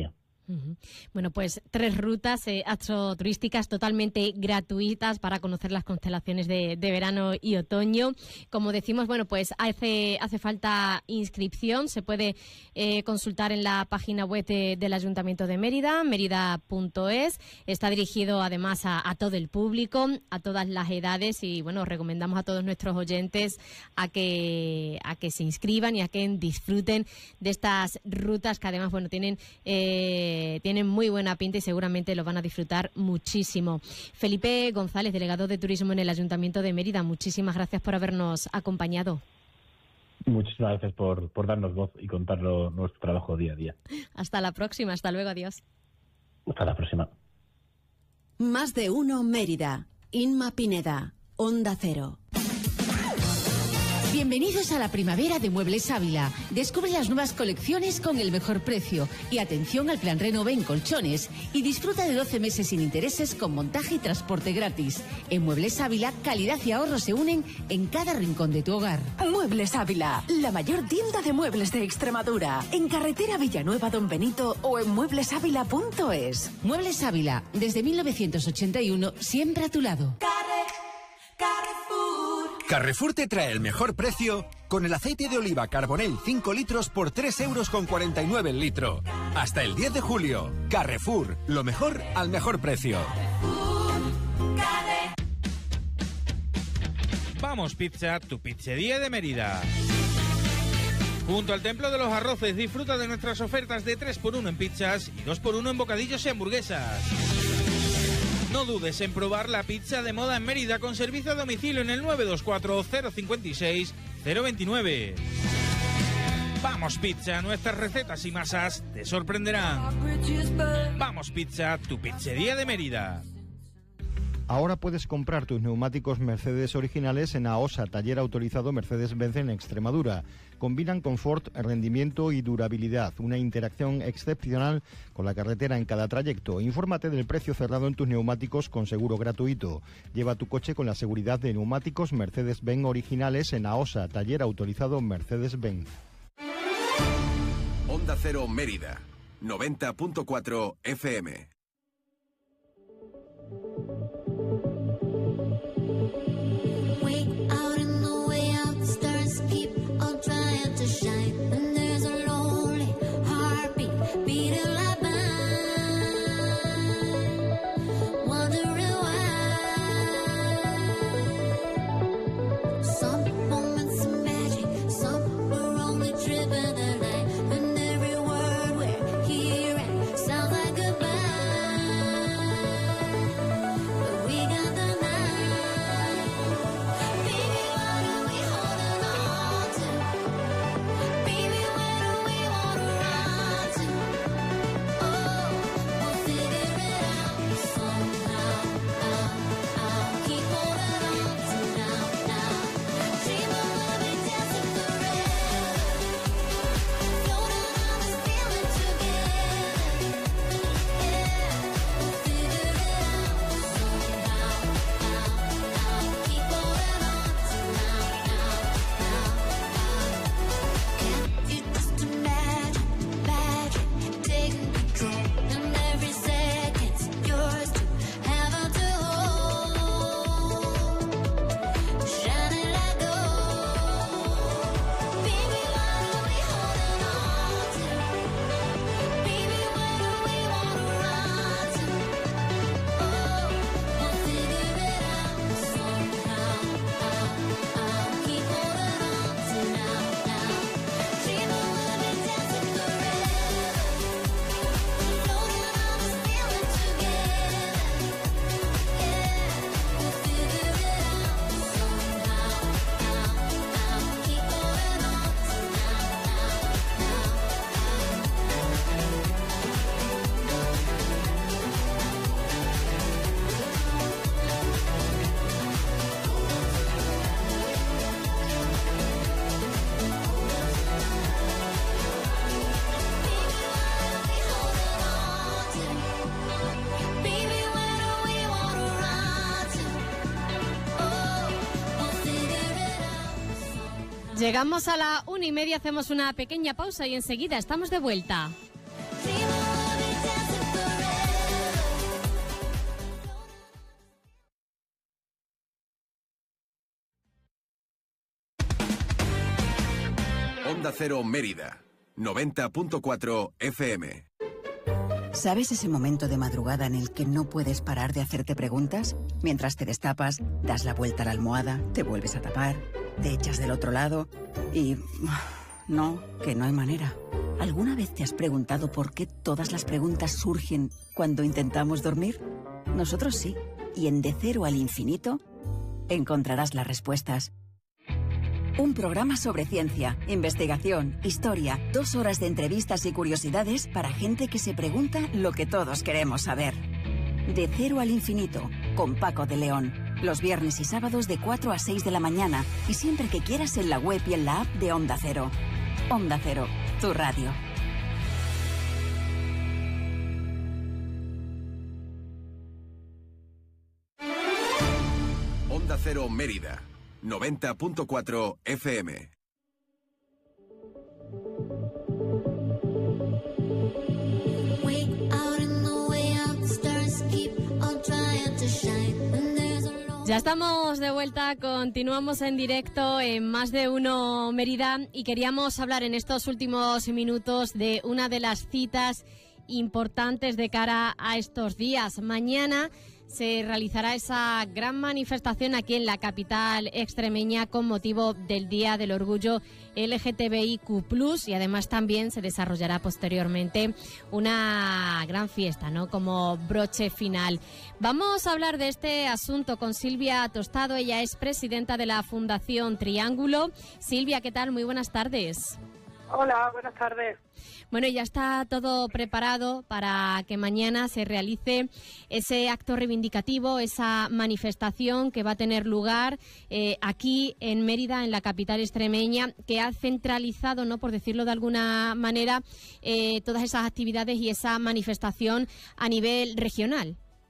Uh-huh. Bueno, pues tres rutas eh, astroturísticas totalmente gratuitas para conocer las constelaciones de, de verano y otoño. Como decimos, bueno, pues hace, hace falta inscripción. Se puede eh, consultar en la página web de, del Ayuntamiento de Mérida, mérida punto es. Está dirigido además a, a todo el público, a todas las edades y, bueno, recomendamos a todos nuestros oyentes a que, a que se inscriban y a que disfruten de estas rutas que además, bueno, tienen... Eh, tienen muy buena pinta y seguramente lo van a disfrutar muchísimo. Felipe González, delegado de Turismo en el Ayuntamiento de Mérida, muchísimas gracias por habernos acompañado. Muchísimas gracias por, por darnos voz y contarlo nuestro trabajo día a día. Hasta la próxima, hasta luego, adiós. Hasta la próxima. Más de uno Mérida. Inma Pineda, Onda Cero. Bienvenidos a la primavera de Muebles Ávila. Descubre las nuevas colecciones con el mejor precio y atención al plan Renove en colchones y disfruta de doce meses sin intereses con montaje y transporte gratis. En Muebles Ávila, calidad y ahorro se unen en cada rincón de tu hogar. Muebles Ávila, la mayor tienda de muebles de Extremadura. En carretera Villanueva Don Benito o en muebles ávila punto es. Muebles Ávila, desde mil novecientos ochenta y uno, siempre a tu lado. Carrefour te trae el mejor precio con el aceite de oliva Carbonell cinco litros por tres euros con cuarenta y nueve el litro. Hasta el diez de julio. Carrefour, lo mejor al mejor precio. Vamos Pizza, tu pizzería de Mérida. Junto al Templo de los Arroces, disfruta de nuestras ofertas de tres por uno en pizzas y dos por uno en bocadillos y hamburguesas. No dudes en probar la pizza de moda en Mérida con servicio a domicilio en el nueve dos cuatro, cero cinco seis, cero dos nueve. Vamos Pizza, nuestras recetas y masas te sorprenderán. Vamos Pizza, tu pizzería de Mérida. Ahora puedes comprar tus neumáticos Mercedes originales en AOSA, taller autorizado Mercedes-Benz en Extremadura. Combinan confort, rendimiento y durabilidad, una interacción excepcional con la carretera en cada trayecto. Infórmate del precio cerrado en tus neumáticos con seguro gratuito. Lleva tu coche con la seguridad de neumáticos Mercedes-Benz originales en AOSA, taller autorizado Mercedes-Benz. Onda Cero Mérida, noventa punto cuatro F M. Llegamos a la una y media, hacemos una pequeña pausa y enseguida estamos de vuelta. Onda Cero Mérida, noventa punto cuatro F M. ¿Sabes ese momento de madrugada en el que no puedes parar de hacerte preguntas? Mientras te destapas, das la vuelta a la almohada, te vuelves a tapar, te echas del otro lado y... no, que no hay manera. ¿Alguna vez te has preguntado por qué todas las preguntas surgen cuando intentamos dormir? Nosotros sí. Y en De Cero al Infinito encontrarás las respuestas. Un programa sobre ciencia, investigación, historia, dos horas de entrevistas y curiosidades para gente que se pregunta lo que todos queremos saber. De Cero al Infinito, con Paco de León. Los viernes y sábados de cuatro a seis de la mañana y siempre que quieras en la web y en la app de Onda Cero. Onda Cero, tu radio. Onda Cero Mérida, noventa punto cuatro F M. Ya estamos de vuelta, continuamos en directo en Más de Uno Mérida y queríamos hablar en estos últimos minutos de una de las citas importantes de cara a estos días. Mañana se realizará esa gran manifestación aquí en la capital extremeña con motivo del Día del Orgullo L G T B I Q plus, y además también se desarrollará posteriormente una gran fiesta, ¿no?, como broche final. Vamos a hablar de este asunto con Silvia Tostado. Ella es presidenta de la Fundación Triángulo. Silvia, ¿qué tal? Muy buenas tardes. Hola, buenas tardes. Bueno, ya está todo preparado para que mañana se realice ese acto reivindicativo, esa manifestación que va a tener lugar eh, aquí en Mérida, en la capital extremeña, que ha centralizado, ¿no?, por decirlo de alguna manera, eh, todas esas actividades y esa manifestación a nivel regional.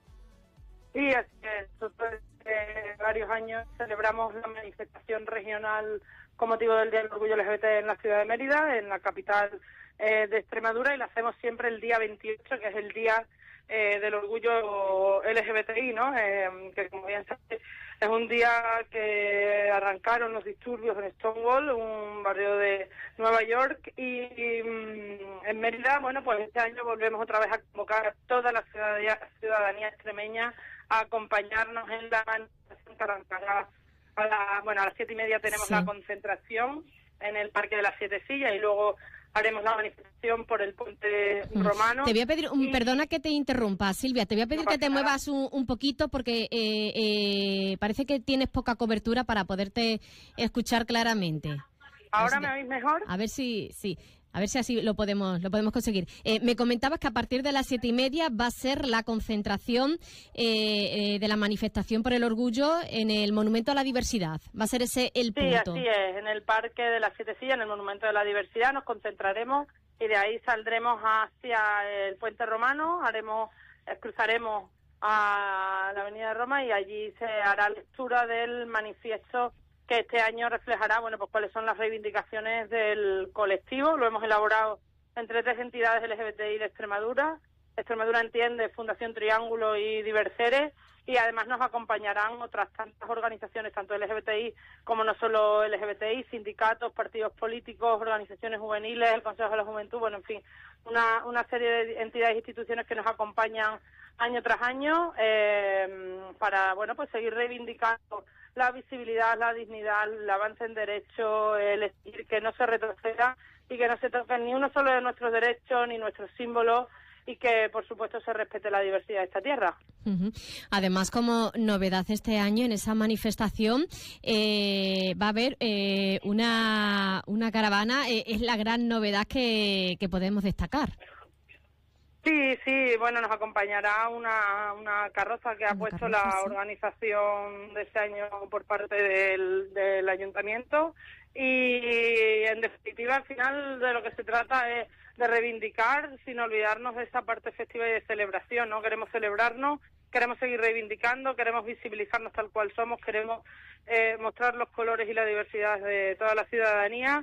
Sí, es que nosotros desde varios años celebramos la manifestación regional con motivo del Día del Orgullo L G B T en la ciudad de Mérida, en la capital eh, de Extremadura, y la hacemos siempre el día veintiocho, que es el Día eh, del Orgullo L G B T I, ¿no? Eh, que como bien sabes es un día que arrancaron los disturbios en Stonewall, un barrio de Nueva York, y, y en Mérida, bueno, pues este año volvemos otra vez a convocar a toda la ciudadanía, ciudadanía extremeña a acompañarnos en la manifestación que arrancará a la, bueno, a las siete y media tenemos sí. la concentración en el Parque de las Siete Sillas y luego haremos la manifestación por el Puente Romano. Te voy a pedir, un, y... perdona que te interrumpa, Silvia, te voy a pedir no que te nada. muevas un, un poquito porque eh, eh, parece que tienes poca cobertura para poderte escuchar claramente. ¿Ahora me oís mejor? A ver si, sí. A ver si así lo podemos lo podemos conseguir. Eh, me comentabas que a partir de las siete y media va a ser la concentración eh, eh, de la manifestación por el orgullo en el Monumento a la Diversidad. Va a ser ese el punto. Sí, así es. En el Parque de las Siete Sillas, en el Monumento de la Diversidad, nos concentraremos y de ahí saldremos hacia el Puente Romano, haremos cruzaremos a la Avenida de Roma y allí se hará lectura del manifiesto que este año reflejará, bueno, pues cuáles son las reivindicaciones del colectivo. Lo hemos elaborado entre tres entidades L G B T I de Extremadura. Extremadura Entiende, Fundación Triángulo y Diverseres, y además nos acompañarán otras tantas organizaciones, tanto L G B T I como no solo L G B T I, sindicatos, partidos políticos, organizaciones juveniles, el Consejo de la Juventud, bueno, en fin, una, una serie de entidades e instituciones que nos acompañan año tras año eh, para, bueno, pues seguir reivindicando la visibilidad, la dignidad, el avance en derechos, el decir que no se retroceda y que no se toquen ni uno solo de nuestros derechos ni nuestros símbolos y que, por supuesto, se respete la diversidad de esta tierra. Uh-huh. Además, como novedad este año en esa manifestación eh, va a haber eh, una, una caravana, eh, es la gran novedad que, que podemos destacar. Sí, sí, bueno, nos acompañará una, una carroza que ha una puesto carroza, la sí. organización de este año por parte del, del ayuntamiento y, en definitiva, al final de lo que se trata es de reivindicar sin olvidarnos de esa parte festiva y de celebración, ¿no? Queremos celebrarnos, queremos seguir reivindicando, queremos visibilizarnos tal cual somos, queremos eh, mostrar los colores y la diversidad de toda la ciudadanía.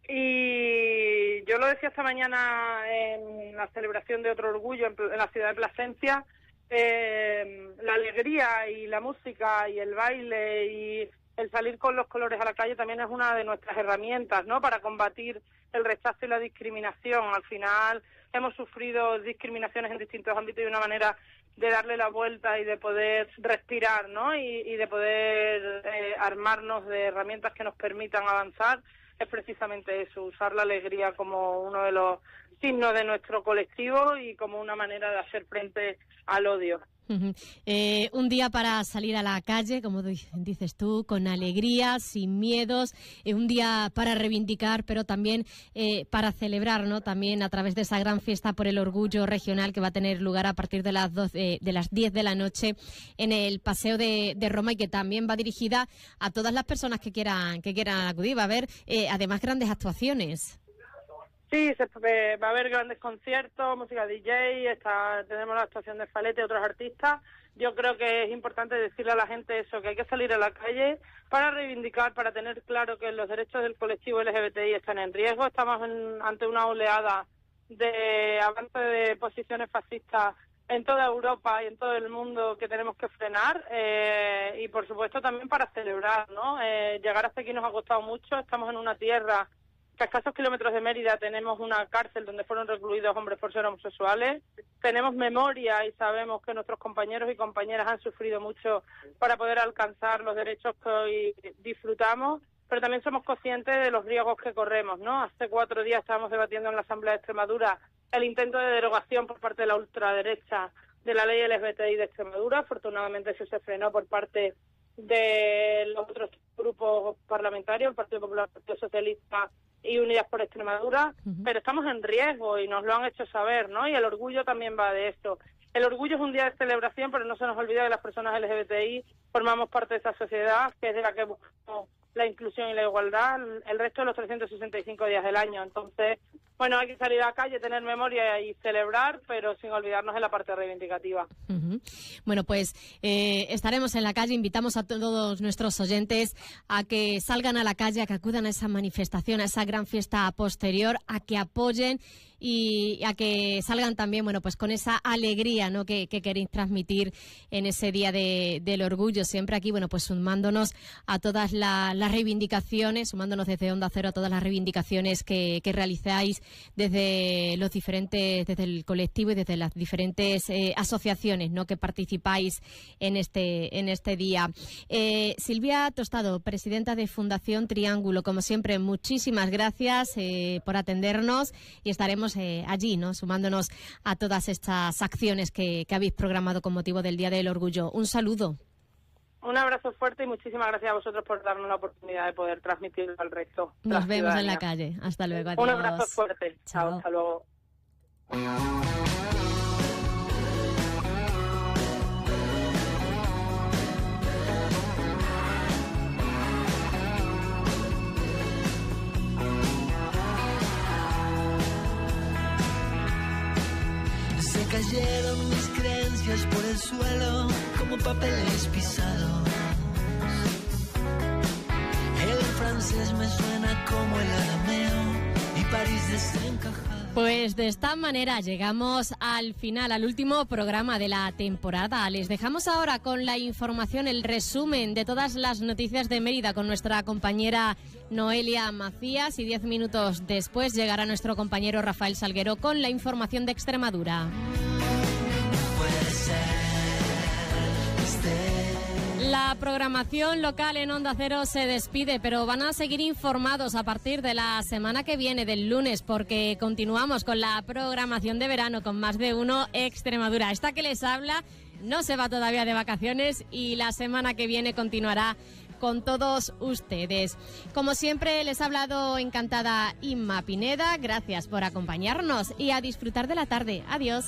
Y yo lo decía esta mañana en la celebración de otro orgullo en, en la ciudad de Plasencia, eh, la alegría y la música y el baile y el salir con los colores a la calle también es una de nuestras herramientas, ¿no?, para combatir el rechazo y la discriminación. Al final hemos sufrido discriminaciones en distintos ámbitos y una manera de darle la vuelta y de poder respirar, ¿no? Y, y de poder eh, armarnos de herramientas que nos permitan avanzar es precisamente eso, usar la alegría como uno de los signos de nuestro colectivo y como una manera de hacer frente al odio. Uh-huh. Eh, un día para salir a la calle, como dices tú, con alegría, sin miedos, eh, un día para reivindicar, pero también eh, para celebrar, ¿no? También a través de esa gran fiesta por el orgullo regional que va a tener lugar a partir de las doce, de las diez de la noche en el Paseo de, de Roma y que también va dirigida a todas las personas que quieran que quieran acudir. Va a haber eh, además grandes actuaciones. Sí, se, eh, va a haber grandes conciertos, música D J, está, tenemos la actuación de Falete y otros artistas. Yo creo que es importante decirle a la gente eso, que hay que salir a la calle para reivindicar, para tener claro que los derechos del colectivo L G B T I están en riesgo. Estamos en, ante una oleada de avance de posiciones fascistas en toda Europa y en todo el mundo que tenemos que frenar eh, y, por supuesto, también para celebrar, ¿no? Eh, llegar hasta aquí nos ha costado mucho, estamos en una tierra que a escasos kilómetros de Mérida tenemos una cárcel donde fueron recluidos hombres por ser homosexuales. Tenemos memoria y sabemos que nuestros compañeros y compañeras han sufrido mucho para poder alcanzar los derechos que hoy disfrutamos, pero también somos conscientes de los riesgos que corremos, ¿no? Hace cuatro días estábamos debatiendo en la Asamblea de Extremadura el intento de derogación por parte de la ultraderecha de la ley L G B T I de Extremadura. Afortunadamente eso se frenó por parte de los otros grupos parlamentarios, el Partido Popular, el Partido Socialista y Unidas por Extremadura, uh-huh. Pero estamos en riesgo y nos lo han hecho saber, ¿no? Y el orgullo también va de esto. El orgullo es un día de celebración, pero no se nos olvida que las personas L G B T I formamos parte de esa sociedad, que es de la que buscamos la inclusión y la igualdad el resto de los trescientos sesenta y cinco días del año. Entonces, bueno, hay que salir a la calle, tener memoria y celebrar, pero sin olvidarnos de la parte reivindicativa. Uh-huh. Bueno, pues eh, estaremos en la calle. Invitamos a todos nuestros oyentes a que salgan a la calle, a que acudan a esa manifestación, a esa gran fiesta posterior, a que apoyen y a que salgan también, bueno, pues con esa alegría, ¿no?, que, que queréis transmitir en ese día de, del orgullo. Siempre aquí, bueno, pues sumándonos a todas la, las reivindicaciones, sumándonos desde Onda Cero a todas las reivindicaciones que, que realizáis desde los diferentes, desde el colectivo y desde las diferentes eh, asociaciones, ¿no?, que participáis en este, en este día. Eh, Silvia Tostado, presidenta de Fundación Triángulo, como siempre, muchísimas gracias eh, por atendernos y estaremos Eh, allí, ¿no?, sumándonos a todas estas acciones que, que habéis programado con motivo del Día del Orgullo. Un saludo. Un abrazo fuerte y muchísimas gracias a vosotros por darnos la oportunidad de poder transmitirlo al resto. Nos vemos en la calle. Hasta luego. Adiós. Un abrazo fuerte. Chao. Chao, hasta luego. Cayeron mis creencias por el suelo como papeles pisados. El francés me suena como el arameo y París desencajado. Pues de esta manera llegamos al final, al último programa de la temporada. Les dejamos ahora con la información, el resumen de todas las noticias de Mérida con nuestra compañera Noelia Macías y diez minutos después llegará nuestro compañero Rafael Salguero con la información de Extremadura. La programación local en Onda Cero se despide, pero van a seguir informados a partir de la semana que viene, del lunes, porque continuamos con la programación de verano con Más de Uno Extremadura. Esta que les habla no se va todavía de vacaciones y la semana que viene continuará con todos ustedes. Como siempre, les ha hablado encantada Inma Pineda. Gracias por acompañarnos y a disfrutar de la tarde. Adiós.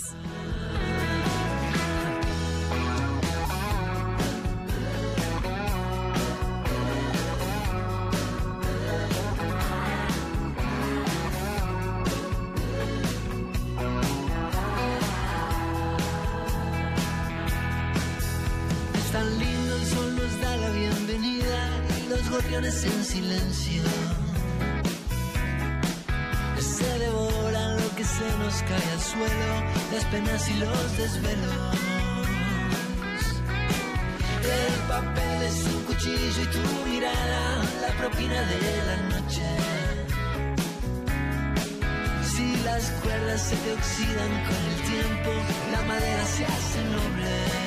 Tan lindo el sol nos da la bienvenida y los gorriones en silencio se devoran lo que se nos cae al suelo, las penas y los desvelos. El papel es un cuchillo y tu mirada la propina de la noche. Las cuerdas se te oxidan con el tiempo, la madera se hace noble.